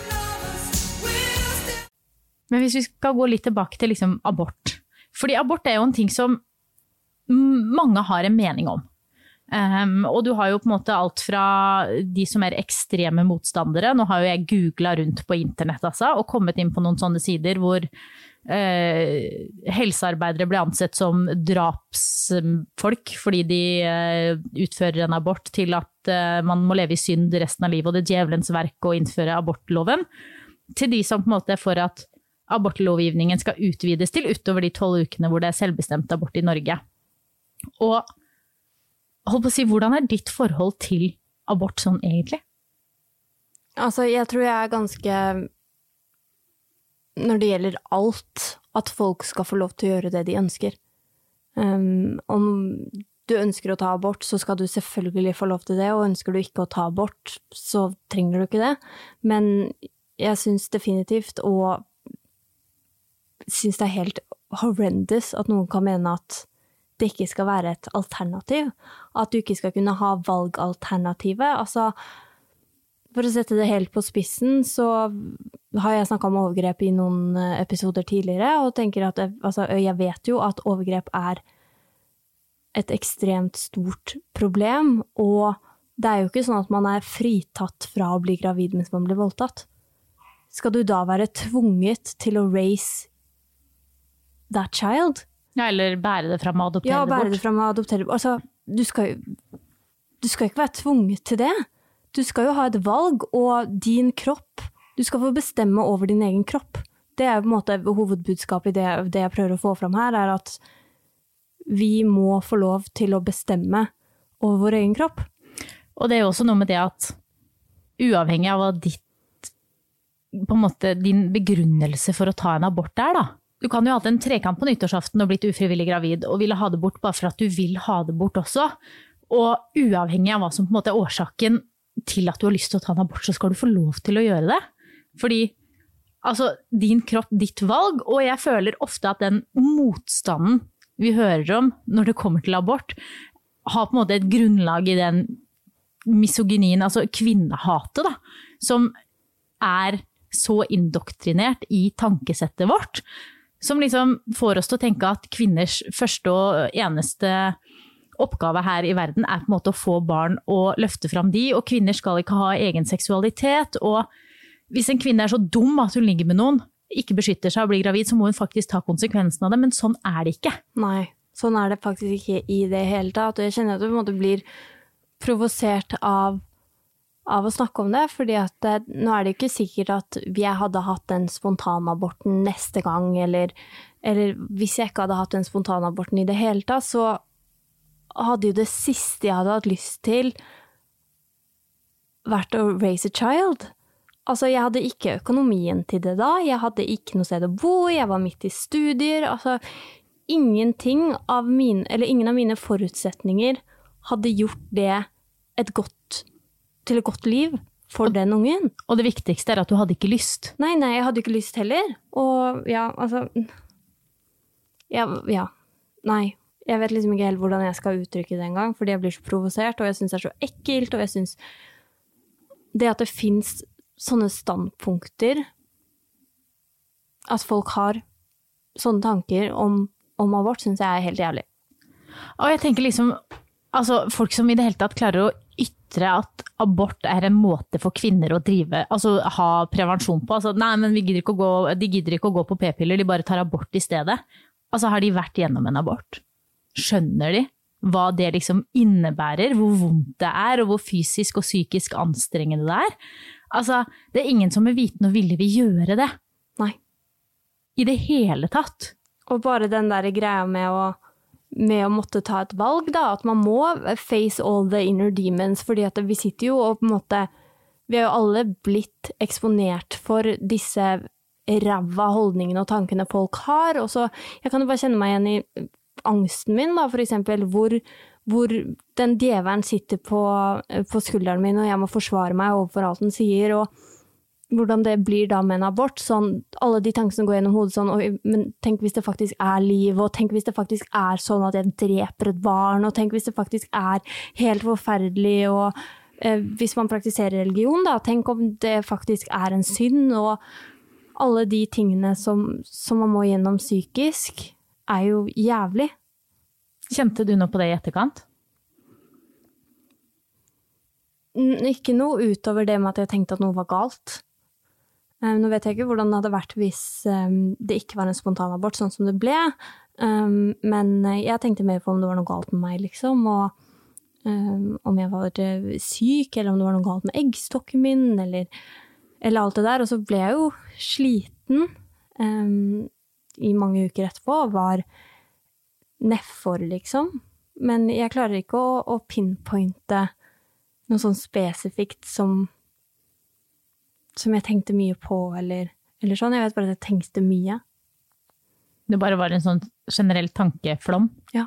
Men hvis vi skal gå litt tilbake til liksom abort. Fordi abort er jo en ting som mange har en mening om. Um, og du har jo på en måte alt fra de som er ekstreme motstandere. Nå har jo jeg googlet rundt på internett altså, og kommet inn på noen sånne sider hvor uh, helsearbeidere ble ansett som drapsfolk fordi de uh, utfører en abort, til at uh, man må leve i synd resten av livet, og det er djevelens verk å innføre abortloven. Til de som på en måte er for at abortlovgivningen skal utvides til utover de tolv ukene hvor det er selvbestemt abort i Norge. Og hold på å si, hvordan er ditt forhold til abort sånn egentlig? Altså, jeg tror jeg er ganske, når det gjelder alt, at folk skal få lov til å gjøre det de ønsker. Um, om du ønsker å ta abort, så skal du selvfølgelig få lov til det, og ønsker du ikke å ta abort, så trenger du ikke det. Men jeg synes definitivt, og synes det er helt horrendous at noen kan mene at det ikke skal være et alternativ, at du ikke skal kunne ha valgalternativet. Altså, for å sette det helt på spissen, så har jeg snakket om overgrep i noen episoder tidligere, og tenker at det, altså, jeg vet jo at overgrep er et ekstremt stort problem, og det er jo ikke sånn at man er fritatt fra å bli gravid mens man blir voldtatt. Skal du da være tvunget til å raise that child? Ja, eller bære det frem og adoptere ja, det bort. Ja, bære det frem og adoptere det bort. Altså, du skal, du skal ikke være tvunget til det. Du skal jo ha et valg, og din kropp, du skal få bestemme over din egen kropp. Det er på en måte hovedbudskapet i det, det jeg prøver å få frem her, er at vi må få lov til å bestemme over vår egen kropp. Og det er jo også noe med det at uavhengig av hva ditt, på en måte, din begrunnelse for å ta en abort er da, du kan jo ha hatt en trekant på nyttårsaften og blitt ufrivillig gravid, og ville ha det bort bare for at du vil ha det bort også. Og uavhengig av hva som på en måte er årsaken til at du har lyst til å ta en abort, så skal du få lov til å gjøre det. Fordi altså, din kropp, ditt valg, og jeg føler ofte at den motstanden vi hører om når det kommer til abort, har på en måte et grunnlag i den misogynien, altså kvinnehatet da, som er så indoktrinert i tankesettet vårt, som liksom får oss til å tenke at kvinners første og eneste oppgave her i verden er på en måte å få barn og løfte fram de, og kvinner skal ikke ha egen seksualitet, og hvis en kvinne er så dum at hun ligger med noen, ikke beskytter seg og blir gravid, så må hun faktisk ta konsekvensen av det, men sånn er det ikke. Nei, sånn er det faktisk ikke i det hele tatt, og jeg kjenner at du på en måte blir provosert av, av å snakke om det, fordi at det, nå er det ikke sikkert at jeg hadde hatt den spontanaborten neste gang, eller, eller hvis jeg ikke hadde hatt den spontanaborten i det hele tatt, så hadde jo det siste jeg hadde hatt lyst til vært å raise a child. Altså, jeg hadde ikke økonomien til det da, jeg hadde ikke noe sted å bo, jeg var midt i studier, altså ingenting av mine, eller ingen av mine forutsetninger hadde gjort det et godt, til et godt liv for og, den ungen. Og det viktigste er at du hadde ikke lyst. Nei, nei, jeg hadde ikke lyst heller. Og ja, altså, ja, ja, nei. Jeg vet liksom ikke helt hvordan jeg skal uttrykke det en gang, fordi jeg blir så provosert, og jeg synes det er så ekkelt, og jeg synes det at det finnes sånne standpunkter, at folk har sånne tanker om, om abort, synes jeg er helt jævlig. Og jeg tenker liksom, altså folk som i det hele tatt klarer å ytre at abort er en måte for kvinner å drive, altså ha prevensjon på, altså nei, men vi gidder ikke å gå, de gidder ikke å gå på p-piller, de bare tar abort i stedet. Altså har de vært gjennom en abort? Skjønner de hva det liksom innebærer, hvor vondt det er, og hvor fysisk og psykisk anstrengende det er? Altså, det er ingen som med viten og vilje vil gjøre det. Nei. I det hele tatt. Og bare den der greia med å, med å måtte ta et valg, da, at man må face all the inner demons, fordi at vi sitter jo og på en måte, vi har jo alle blitt eksponert for disse ræva holdningene og tankene folk har, og så, jeg kan jo bare kjenne meg igjen i angsten min, da, for eksempel, hvor, hvor den djevelen sitter på, på skulderen min, og jeg må forsvare meg overfor alt den sier, og hvordan det blir da med en abort, sånn, alle de tankene som går gjennom hodet, sånn, og, men tenk hvis det faktisk er liv, og tenk hvis det faktisk er sånn at jeg dreper et barn, og tenk hvis det faktisk er helt forferdelig, og eh, hvis man praktiserer religion, da, tenk om det faktisk er en synd, og alle de tingene som, som man må gjennom psykisk, er jo jævlig. Kjente du noe på det i etterkant? Ikke noe utover det med at jeg tenkte at noe var galt. Um, nå vet jeg ikke hvordan det hadde vært hvis um, det ikke var en spontanabort, sånn som det ble. Um, men jeg tenkte mer på om det var noe galt med meg, liksom. Og um, om jeg var uh, syk, eller om det var noe galt med eggstokken min, eller, eller alt det der. Og så ble jeg jo sliten. Um, i mange uker etterpå, var nedfor, liksom. Men jeg klarer ikke å, å pinpointe noe sånn spesifikt som, som jeg tenkte mye på, eller, eller sånn. Jeg vet bare at jeg tenkte mye. Det bare var en sånn generell tankeflom? Ja.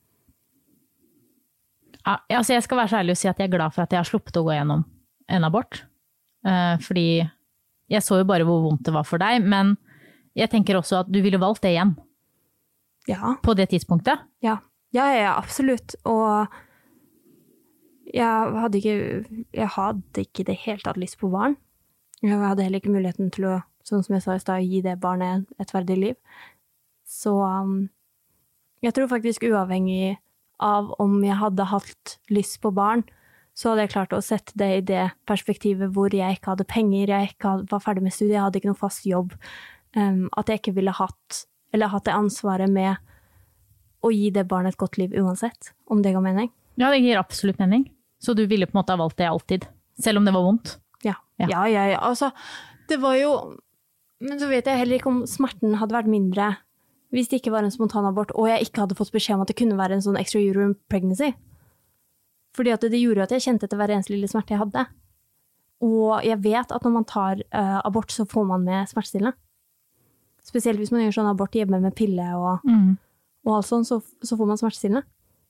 Ja, altså jeg skal være så ærlig og si at jeg er glad for at jeg har sluppet å gå gjennom en abort. Uh, fordi jeg så jo bare hvor vondt det var for deg, men jeg tenker også at du ville valgt det igjen. Ja. På det tidspunktet. Ja, ja, ja, absolutt. Og jeg hadde ikke, jeg hadde ikke det helt tatt lyst på barn. Jeg hadde heller ikke muligheten til å, sånn som jeg sa i sted, gi det barnet et verdig liv. Så um, jeg tror faktisk uavhengig av om jeg hadde hatt lyst på barn, så hadde jeg klart å sette det i det perspektivet hvor jeg ikke hadde penger, jeg ikke hadde, var ferdig med studiet, jeg hadde ikke noen fast jobb. Um, at jeg ikke ville hatt, eller hatt det ansvaret med å gi det barnet et godt liv uansett, om det ga mening. Ja, det gir absolutt mening. Så du ville på en måte ha valgt det alltid, selv om det var vondt? Ja, ja, ja, ja, ja. Altså, det var jo, men så vet jeg heller ikke om smerten hadde vært mindre hvis det ikke var en spontanabort, og jeg ikke hadde fått beskjed om at det kunne være en sånn extra-uterine pregnancy. Fordi at det gjorde at jeg kjente etter hver eneste lille smerte jeg hadde. Og jeg vet at når man tar uh, abort, så får man med smertestillende. Spesielt hvis man gjør sånn abort hjemme med pille og, Mm. og alt sånt, så, så får man smertestillende.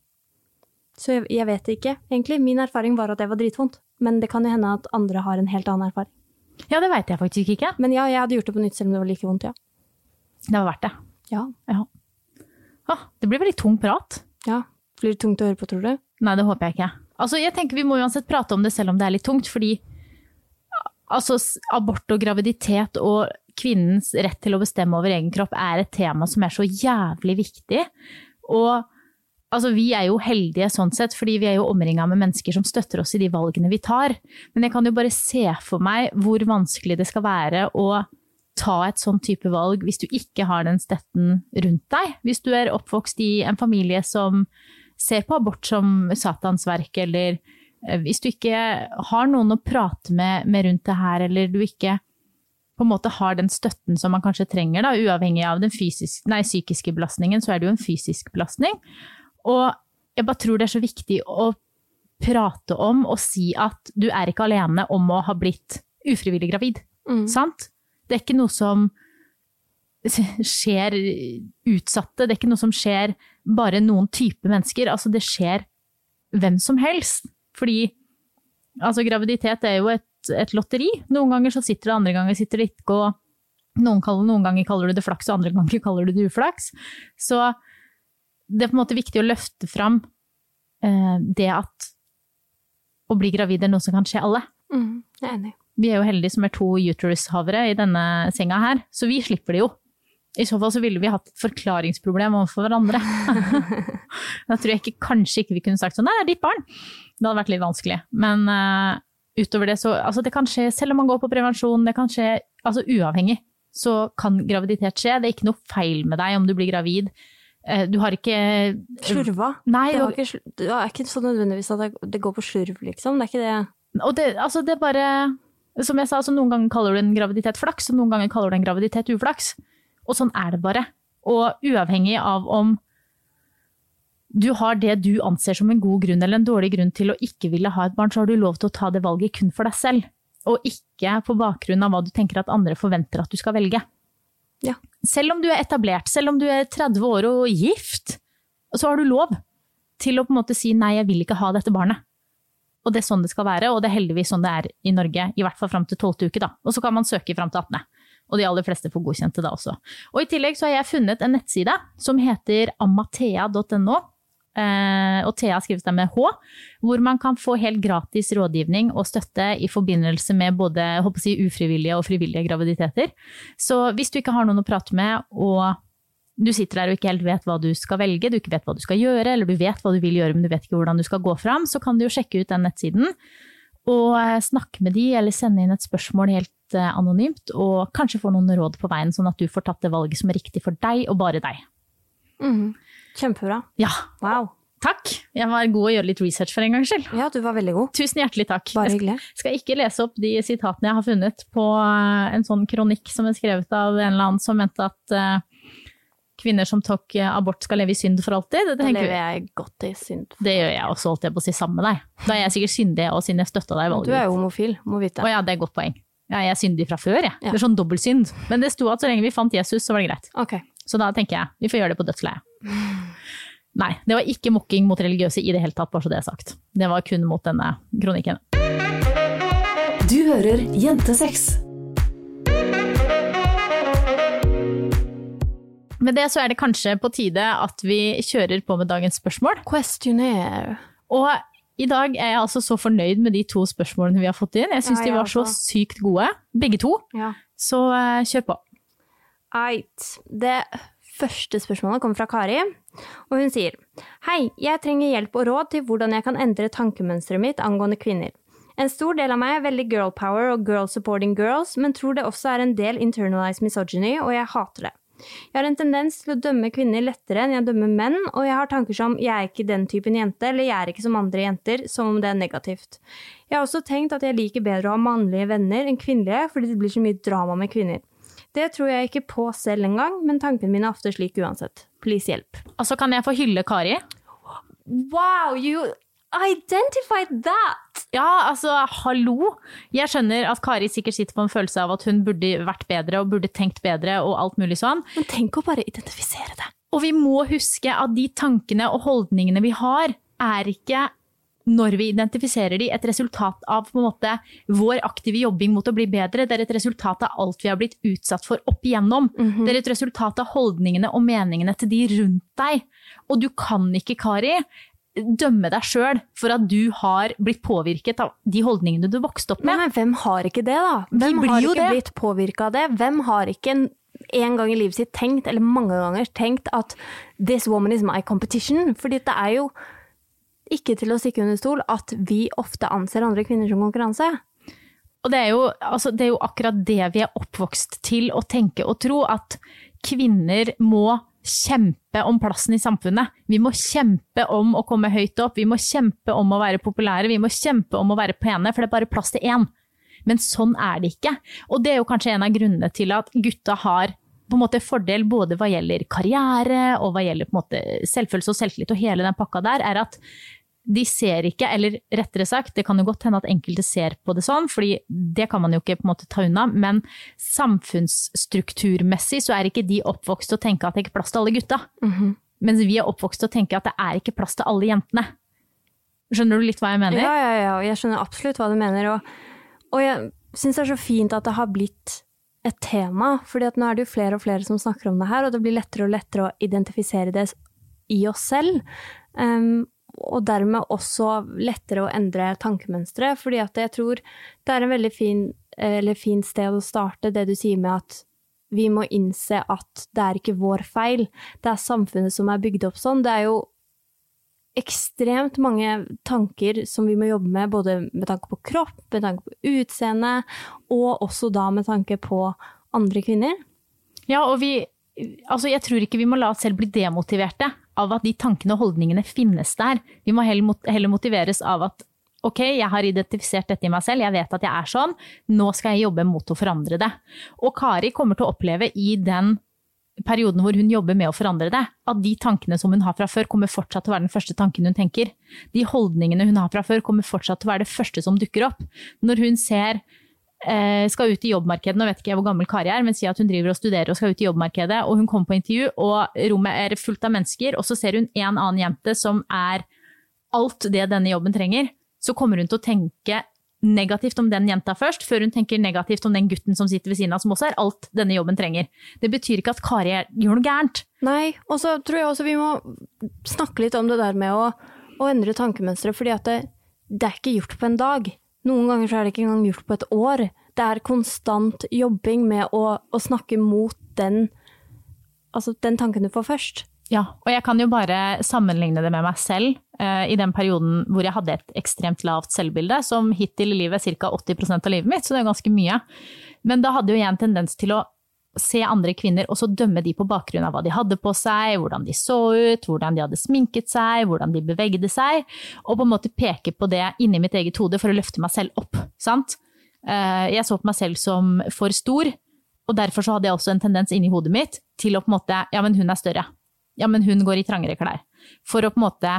Så jeg, jeg vet ikke. Egentlig, min erfaring var at det var dritvondt. Men det kan jo hende at andre har en helt annen erfaring. Ja, det vet jeg faktisk ikke. Men ja, jeg hadde gjort det på nytt selv om det var like vondt, ja. Det var verdt det. Ja, Ja. Ah, det blir veldig tung prat. ja. Blir det tungt å høre på, tror du? Nei, det håper jeg ikke. Altså, jeg tenker vi må uansett prate om det selv om det er litt tungt, fordi altså, s- abort og graviditet og kvinnens rett til å bestemme over egen kropp er et tema som er så jævlig viktig. Og altså, vi er jo heldige sånn sett, fordi vi er jo omringet med mennesker som støtter oss i de valgene vi tar. Men jeg kan jo bare se for meg hvor vanskelig det skal være å ta et sånn type valg hvis du ikke har den støtten rundt deg. Hvis du er oppvokst i en familie som ser på abort som satansverk, eller eh, hvis du ikke har noen å prate med, med rundt det her, eller du ikke på en måte har den støtten som man kanskje trenger, da, uavhengig av den fysisk, nei, psykiske belastningen, så er det jo en fysisk belastning. Og jeg bare tror det er så viktig å prate om og si at du er ikke alene om å ha blitt ufrivillig gravid. Mm. Sant? Det er ikke noe som skjer utsatte, det er ikke noe som skjer bare noen type mennesker, altså det skjer hvem som helst. Fordi altså, graviditet er jo et, et lotteri. Noen ganger så sitter det, andre ganger sitter det ikke, og noen, kaller, noen ganger kaller du det flaks, og andre ganger kaller du det uflaks. Så det er på en måte viktig å løfte fram eh, det at å bli gravid er noe som kan skje alle. Mm. Jeg er enig. Vi er jo heldige som er to uterus-havere i denne senga her, så vi slipper det jo. I så fall så ville vi hatt et forklaringsproblem overfor hverandre. Da tror jeg ikke, kanskje ikke vi kunne sagt sånn, nei, det er ditt barn. Det hadde vært litt vanskelig. Men uh, utover det så, altså det kan skje, selv om man går på prevensjon, det kan skje, altså uavhengig, så kan graviditet skje. Det er ikke noe feil med deg om du blir gravid. Uh, du har ikke... Slurva? Nei, Det, du var ikke, sl- det er ikke så nødvendigvis at det, det går på slurv, liksom. Det er ikke det. Og det, altså det er bare, som jeg sa, altså noen ganger kaller du en graviditet flaks, og noen ganger kaller du en graviditet uflaks. Og sånn er det bare. Og uavhengig av om du har det du anser som en god grunn eller en dårlig grunn til å ikke ville ha et barn, så har du lov til å ta det valget kun for deg selv. Og ikke på bakgrunn av hva du tenker at andre forventer at du skal velge. Ja. Selv om du er etablert, selv om du er tretti år og gift, så har du lov til å på en måte si nei, jeg vil ikke ha dette barnet. Og det er sånn det skal være, og det er heldigvis sånn det er i Norge, i hvert fall frem til tolvte uke da. Og så kan man søke frem til attende. Og de aller fleste får godkjente da også. Og i tillegg så har jeg funnet en nettside som heter amathea punktum no, eh, og Thea skrives det med H, hvor man kan få helt gratis rådgivning og støtte i forbindelse med både jeg håper å si, ufrivillige og frivillige graviditeter. Så hvis du ikke har noen å prate med, og du sitter der og ikke helt vet hva du skal velge, du ikke vet hva du skal gjøre, eller du vet hva du vil gjøre, men du vet ikke hvordan du skal gå fram, så kan du jo sjekke ut den nettsiden, og snakke med de, eller sende inn et spørsmål helt anonymt, og kanskje få noen råd på veien, sånn at du får tatt det valget som er riktig for deg, og bare deg. Mm. Kjempebra. Ja, Wow. takk. Jeg var god å gjøre litt research for en gangs skyld. Ja, du var veldig god. Tusen hjertelig takk. Bare Jeg hyggelig. skal ikke lese opp de sitatene jeg har funnet på en sånn kronikk som er skrevet av en eller annen som mente at uh, kvinner som tok abort skal leve i synd for alltid. Det, Da tenker lever vi. jeg godt i synd. Det gjør jeg også, holdt jeg på å si sammen med deg. Da er jeg sikkert syndig, og siden jeg støttet deg i valget. Du er jo homofil, må vite. Å ja, det er et godt poeng. Ja, jeg er syndig fra før, jeg. Ja. Det er sånn dobbeltsynd. Men det sto at så lenge vi fant Jesus, så var det greit. Ok. Så da tenker jeg, vi får gjøre det på dødsleiet. Nei, det var ikke mokking mot religiøse i det hele tatt, bare så det er sagt. Det var kun mot denne kronikken. Du hører Jentesex. Med det så er det kanskje på tide at vi kjører på med dagens spørsmål. Questionnaire. Og i dag er jeg altså så fornøyd med de to spørsmålene vi har fått inn. Jeg synes Ja, de jeg var så også. sykt gode, begge to. Ja. Så uh, kjør på. Eit. Det første spørsmålet kommer fra Kari, og hun sier: Hei, jeg trenger hjelp og råd til hvordan jeg kan endre tankemønstret mitt angående kvinner. En stor del av meg er veldig girl power og girl supporting girls, men tror det også er en del internalized misogyny, og jeg hater det. Jeg har en tendens til å dømme kvinner lettere enn jeg dømmer menn, og jeg har tanker som jeg er ikke den typen jente, eller jeg er ikke som andre jenter, som om det er negativt. Jeg har også tenkt at jeg liker bedre å ha mannlige venner enn kvinnelige, fordi det blir så mye drama med kvinner. Det tror jeg ikke på selv engang, men tankene mine er ofte slik uansett. Please hjelp. Altså kan jeg få hylle Kari? Wow, you identified that! Ja, altså, hallo. Jeg skjønner at Kari sikkert sitter på en følelse av at hun burde vært bedre og burde tenkt bedre og alt mulig sånn. Men tenk å bare identifisere det. Og vi må huske at de tankene og holdningene vi har, er ikke, når vi identifiserer de, et resultat av på en måte vår aktive jobbing mot å bli bedre. Det er et resultat av alt vi har blitt utsatt for opp igjennom. Mm-hmm. Det er et resultat av holdningene og meningene til de rundt deg. Og du kan ikke, Kari, dømme deg selv for at du har blitt påvirket av de holdningene du vokste opp med. Men, men hvem har ikke det da? Hvem har ikke det? Blitt påvirket av det? Hvem har ikke en, en gang i livet sitt tenkt, eller mange ganger tenkt at this woman is my competition? Fordi det er jo ikke til å stikke under stol at vi ofte anser andre kvinner som konkurranse. Og det er jo, altså, det er jo akkurat det vi er oppvokst til å tenke og tro, at kvinner må kjempe om plassen i samfunnet. Vi må kjempe om å komme høyt opp, vi må kjempe om å være populære, vi må kjempe om å være pene, for det er bare plass til én. Men sånn er det ikke. Og det er jo kanskje en av grunnene til at gutta har på en måte fordel både hva gjelder karriere og hva gjelder på en måte selvfølelse og selvtillit og hele den pakka der, er at de ser ikke, eller rettere sagt, det kan jo godt hende at enkelte ser på det sånn, fordi det kan man jo ikke på en måte ta unna, men samfunnsstrukturmessig så er ikke de oppvokst til å tenke at det ikke er plass til alle gutta. Mm-hmm. Mens vi er oppvokst til å tenke at det er ikke plass til alle jentene. Skjønner du litt hva jeg mener? Ja, ja, ja, jeg skjønner absolutt hva du mener, og, og jeg synes det er så fint at det har blitt et tema, fordi at nå er det jo flere og flere som snakker om det her, og det blir lettere og lettere å identifisere det i oss selv. Um, og dermed også lettere å endre tankemønstre, fordi at jeg tror det er en veldig fin, eller fin sted å starte, det du sier med at vi må innse at det er ikke vår feil, det er samfunnet som er bygd opp sånn. Det er jo ekstremt mange tanker som vi må jobbe med, både med tanke på kropp, med tanke på utseende, og også da med tanke på andre kvinner. Ja, og vi, altså jeg tror ikke vi må la oss selv bli demotiverte av at de tankene og holdningene finnes der. Vi må heller motiveres av at ok, jeg har identifisert dette i meg selv, jeg vet at jeg er sånn, nå skal jeg jobbe mot å forandre det. Og Kari kommer til å oppleve i den perioden hvor hun jobber med å forandre det, at de tankene som hun har fra før kommer fortsatt til å være den første tanken hun tenker. De holdningene hun har fra før kommer fortsatt til å være det første som dukker opp. Når hun ser skal ut i jobbmarkedet, nå vet ikke jeg hvor gammel Kari er, men sier at hun driver og studerer og skal ut i jobbmarkedet, og hun kommer på intervju, og rommet er fullt av mennesker, og så ser hun en annen jente som er alt det denne jobben trenger, så kommer hun til å tenke negativt om den jenta først, før hun tenker negativt om den gutten som sitter ved siden av, som også er alt denne jobben trenger. Det betyr ikke at Kari gjør noe gærent. Nei, og så tror jeg også vi må snakke litt om det der med å, å endre tankemønstre, fordi at det, det er ikke gjort på en dag. Noen ganger så er det ikke engang gjort på et år. Det er konstant jobbing med å, å snakke mot den, altså den tanken du får først. Ja, og jeg kan jo bare sammenligne det med meg selv uh, i den perioden hvor jeg hadde et ekstremt lavt selvbilde, som hittil i livet cirka åtti prosent av livet mitt, så det er ganske mye. Men da hadde jo jeg en tendens til å se andre kvinner, og så dømme de på bakgrunn av hva de hadde på seg, hvordan de så ut, hvordan de hadde sminket seg, hvordan de bevegde seg, og på en måte peke på det inni mitt eget hode for å løfte meg selv opp, sant? Jeg så på meg selv som for stor, og derfor så hadde jeg også en tendens inni hodet mitt til å på en måte, ja, men hun er større. Ja, men hun går i trangere klær. For å på en måte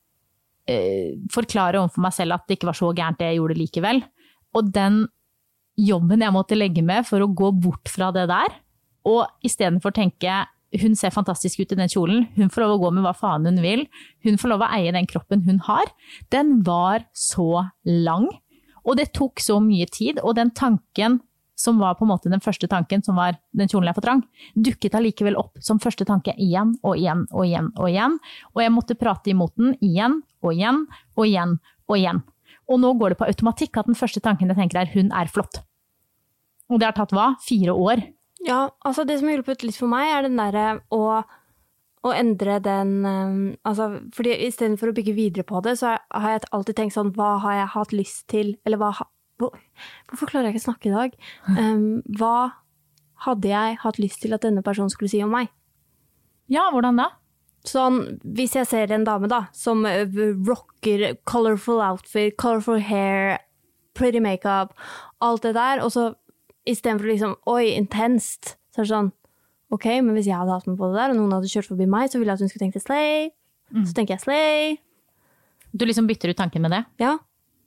eh, forklare overfor meg selv at det ikke var så gærent det jeg gjorde likevel. Og den jobben jeg måtte legge med for å gå bort fra det der, og i stedet for å tenke, hun ser fantastisk ut i den kjolen, hun får lov å gå med hva faen hun vil, hun får lov å eie den kroppen hun har, den var så lang, og det tok så mye tid, og den tanken som var på en måte den første tanken, som var den kjolen er for trang, dukket allikevel opp som første tanke igjen og igjen og igjen og igjen, og jeg måtte prate imot den igjen og igjen og igjen og igjen. Og nå går det på automatikk at den første tanken jeg tenker er, hun er flott. Og det har tatt hva? Fire år. Ja, altså det som har hjulpet litt for meg er den der å, å endre den, um, altså, fordi i stedet for å bygge videre på det, så har jeg alltid tenkt sånn, hva har jeg hatt lyst til, eller hva, hvorfor klarer jeg ikke å snakke i dag? Um, hva hadde jeg hatt lyst til at denne personen skulle si om meg? Ja, hvordan da? Sånn, hvis jeg ser en dame da, som rocker, colorful outfit, colorful hair, pretty makeup, alt det der, og så i stedet for liksom, oi, intenst, så er det sånn, ok, men hvis jeg hadde hatt meg på det der, og noen hadde kjørt forbi meg, så ville jeg at hun skulle tenke slay, mm. så tenker jeg slay. Du liksom bytter ut tanken med det? Ja,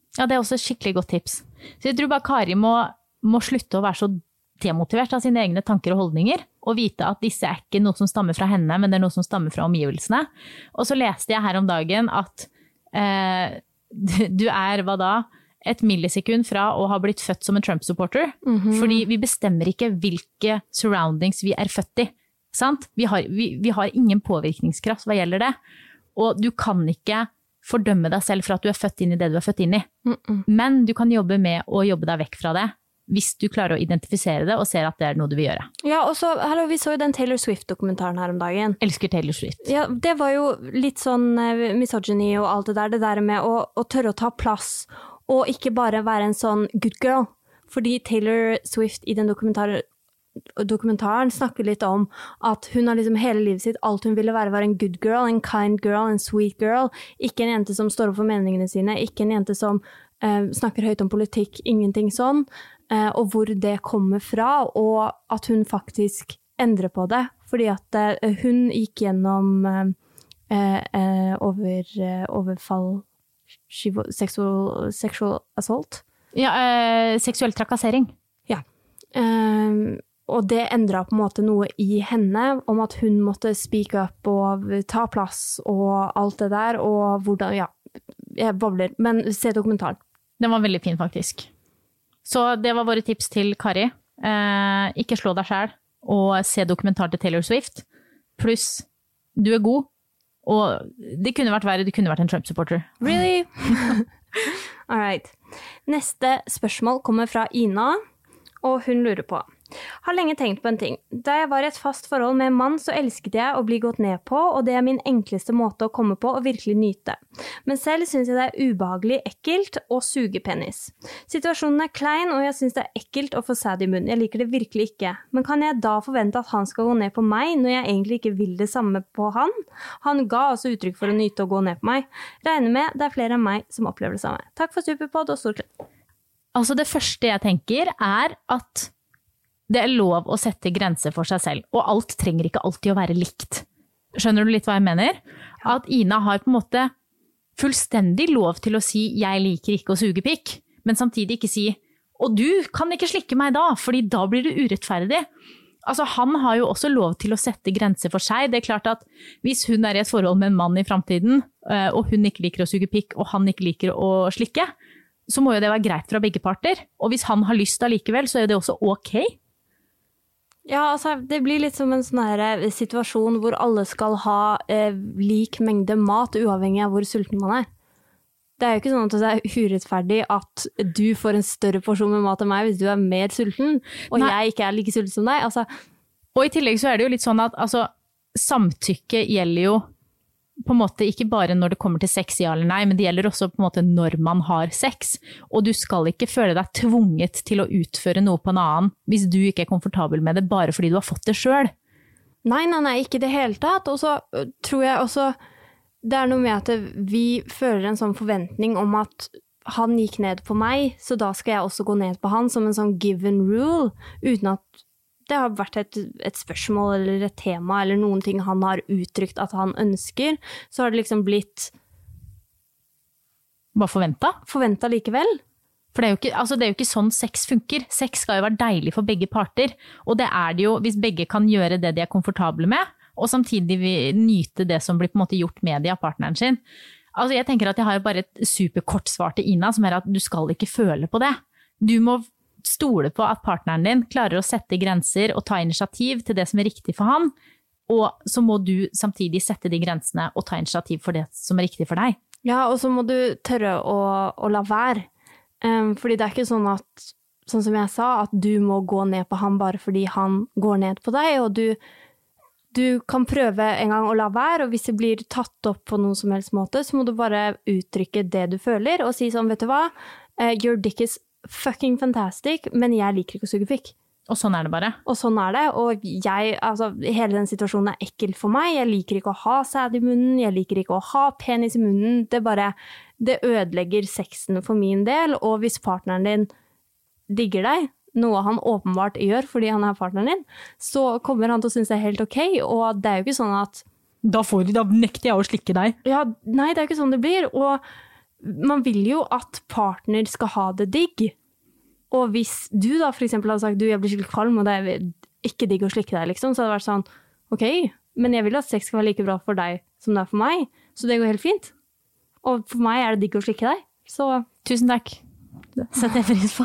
Ja, det er også et skikkelig godt tips. Så jeg tror bare Kari må, må slutte å være så demotivert av sine egne tanker og holdninger, og vite at disse er ikke noe som stammer fra henne, men det er noe som stammer fra omgivelsene. Og så leste jeg her om dagen at eh, du er, hva da, et millisekund fra å ha blitt født som en Trump-supporter, mm-hmm. fordi vi bestemmer ikke hvilke surroundings vi er født i. Sant? Vi har, vi, vi har ingen påvirkningskraft hva gjelder det, og du kan ikke fordømme deg selv for at du er født inn i det du er født inn i. Mm-mm. Men du kan jobbe med å jobbe deg vekk fra det, hvis du klarer å identifisere det og ser at det er noe du vil gjøre. Ja, og så, hallo, vi så jo den Taylor Swift-dokumentaren her om dagen. Elsker Taylor Swift. Ja, det var jo litt sånn uh, misogyny og alt det der, det der med å, å tørre å ta plass, og ikke bare være en sånn good girl. Fordi Taylor Swift i den dokumentaren, dokumentaren snakker litt om at hun har liksom hele livet sitt, alt hun ville være var en good girl, en kind girl, en sweet girl. Ikke en jente som står opp for meningene sine, ikke en jente som uh, snakker høyt om politikk, ingenting sånn. Uh, og hvor det kommer fra, og at hun faktisk endrer på det. Fordi at uh, hun gikk gjennom uh, uh, over, uh, overfall, sexual, sexual assault. Ja, uh, seksuell trakassering. Ja. Uh, og det endret på en måte noe i henne, om at hun måtte speak up og ta plass og alt det der, og hvordan, ja, jeg babler, men se dokumentaren. Den var veldig fin faktisk. Så det var våre tips til Kari. Eh, ikke slå deg selv, og se dokumentar til Taylor Swift. Pluss, du er god, og det kunne vært verre, du kunne vært en Trump-supporter. Really? All right. Neste spørsmål kommer fra Ina, og hun lurer på: har lenge tenkt på en ting. Da jeg var i et fast forhold med en mann, så elsket jeg å bli gått ned på, og det er min enkleste måte å komme på og virkelig nyte. Men selv synes jeg det er ubehagelig, ekkelt og suge penis. Situasjonen er klein, og jeg synes det er ekkelt å få sæd i munnen. Jeg liker det virkelig ikke. Men kan jeg da forvente at han skal gå ned på meg, når jeg egentlig ikke vil det samme på han? Han ga også uttrykk for å nyte å gå ned på meg. Regner med det er flere enn meg som opplever det samme. Takk for Superpod og stor klem. Altså det første jeg tenker er at det er lov å sette grenser for seg selv, og alt trenger ikke alltid å være likt. Skjønner du litt hva jeg mener? At Ina har på en måte fullstendig lov til å si «jeg liker ikke å suge pikk», men samtidig ikke si «og du kan ikke slikke meg da, fordi da blir det urettferdig». Altså han har jo også lov til å sette grenser for seg. Det er klart at hvis hun er i et forhold med en mann i fremtiden, og hun ikke liker å suge pikk, og han ikke liker å slikke, så må jo det være greit fra begge parter. Og hvis han har lyst allikevel, så er det også ok. Ja, altså, det blir litt som en sånn her situasjon hvor alle skal ha eh, lik mengde mat, uavhengig av hvor sulten man er. Det er jo ikke sånn at det er urettferdig at du får en større porsjon med mat enn meg hvis du er mer sulten, og Nei. jeg ikke er like sulten som deg. Altså. Og i tillegg så er det jo litt sånn at altså, samtykke gjelder jo på en måte ikke bare når det kommer til sex, ja eller nei, men det gjelder også på en måte når man har sex. Og du skal ikke føle deg tvunget til å utføre noe på en annen hvis du ikke er komfortabel med det, bare fordi du har fått det selv. Nei, nei, nei, ikke det hele tatt. Og så tror jeg også det er noe med at vi føler en sånn forventning om at han gikk ned på meg, så da skal jeg også gå ned på han som en sånn given rule, uten at det har vært et, et spørsmål eller et tema eller noen ting han har uttrykt at han ønsker, så har det liksom blitt bare forventet? Forventet likevel. For det er, jo ikke, altså det er jo ikke sånn sex funker. Sex skal jo være deilig for begge parter, og det er det jo hvis begge kan gjøre det de er komfortable med, og samtidig nyte det som blir på en måte gjort med de av partneren sin. Altså jeg tenker at jeg har bare et superkort svar til Ina, som er at du skal ikke føle på det. Du må stole på at partneren din klarer å sette grenser og ta initiativ til det som er riktig for han, og så må du samtidig sette de grensene og ta initiativ for det som er riktig for deg. Ja, og så må du tørre å, å la være. Um, fordi det er ikke sånn at, sånn som jeg sa, at du må gå ned på han bare fordi han går ned på deg, og du, du kan prøve en gang å la være, og hvis det blir tatt opp på noen som helst måte, så må du bare uttrykke det du føler, og si sånn, vet du hva, uh, your dick is fucking fantastic, men jeg liker ikke å suge pikk. Og sånn er det bare. Og sånn er det, og jeg, altså, hele den situasjonen er ekkel for meg. Jeg liker ikke å ha sæd i munnen, jeg liker ikke å ha penis i munnen. Det bare, det ødelegger sexen for min del, og hvis partneren din digger deg, noe han åpenbart gjør fordi han er partneren din, så kommer han til å synes det er helt ok, og det er jo ikke sånn at Da, får, da nekter jeg å slikke deg. Ja, nei, det er jo ikke sånn det blir, og man vil jo at partner skal ha det digg. Og hvis du da for eksempel hadde sagt, du, jeg blir skikkelig kvalm, og det er ikke digg å slikke deg, liksom, så hadde det vært sånn, ok, men jeg vil at sex skal være like bra for deg som det er for meg, så det går helt fint. Og for meg er det digg å slikke deg, så tusen takk. Setter jeg pris på.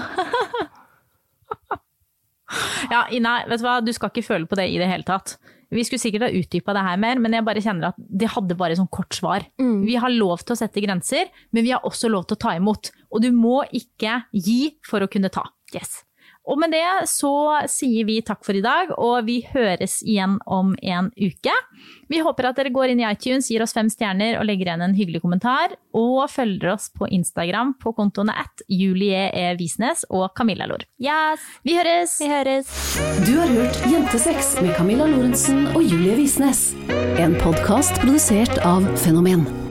Ja, Ina, vet du hva, du skal ikke føle på det i det hele tatt. Vi skulle sikkert ha utdypet det her mer, men jeg bare kjenner at det hadde bare sånn kort svar. Mm. Vi har lov til å sette grenser, men vi har også lov til å ta imot. Og du må ikke gi for å kunne ta. Yes. Og med det så sier vi takk for i dag, og vi høres igjen om en uke. Vi håper at dere går inn i iTunes, gir oss fem stjerner og legger igjen en hyggelig kommentar, og følger oss på Instagram på kontoene at Julie E. Visnes og Camilla Lor. Yes! Vi høres! Vi høres! Du har hørt Jentesex med Camilla Lorentzen og Julie Visnes. En podcast produsert av Fenomen.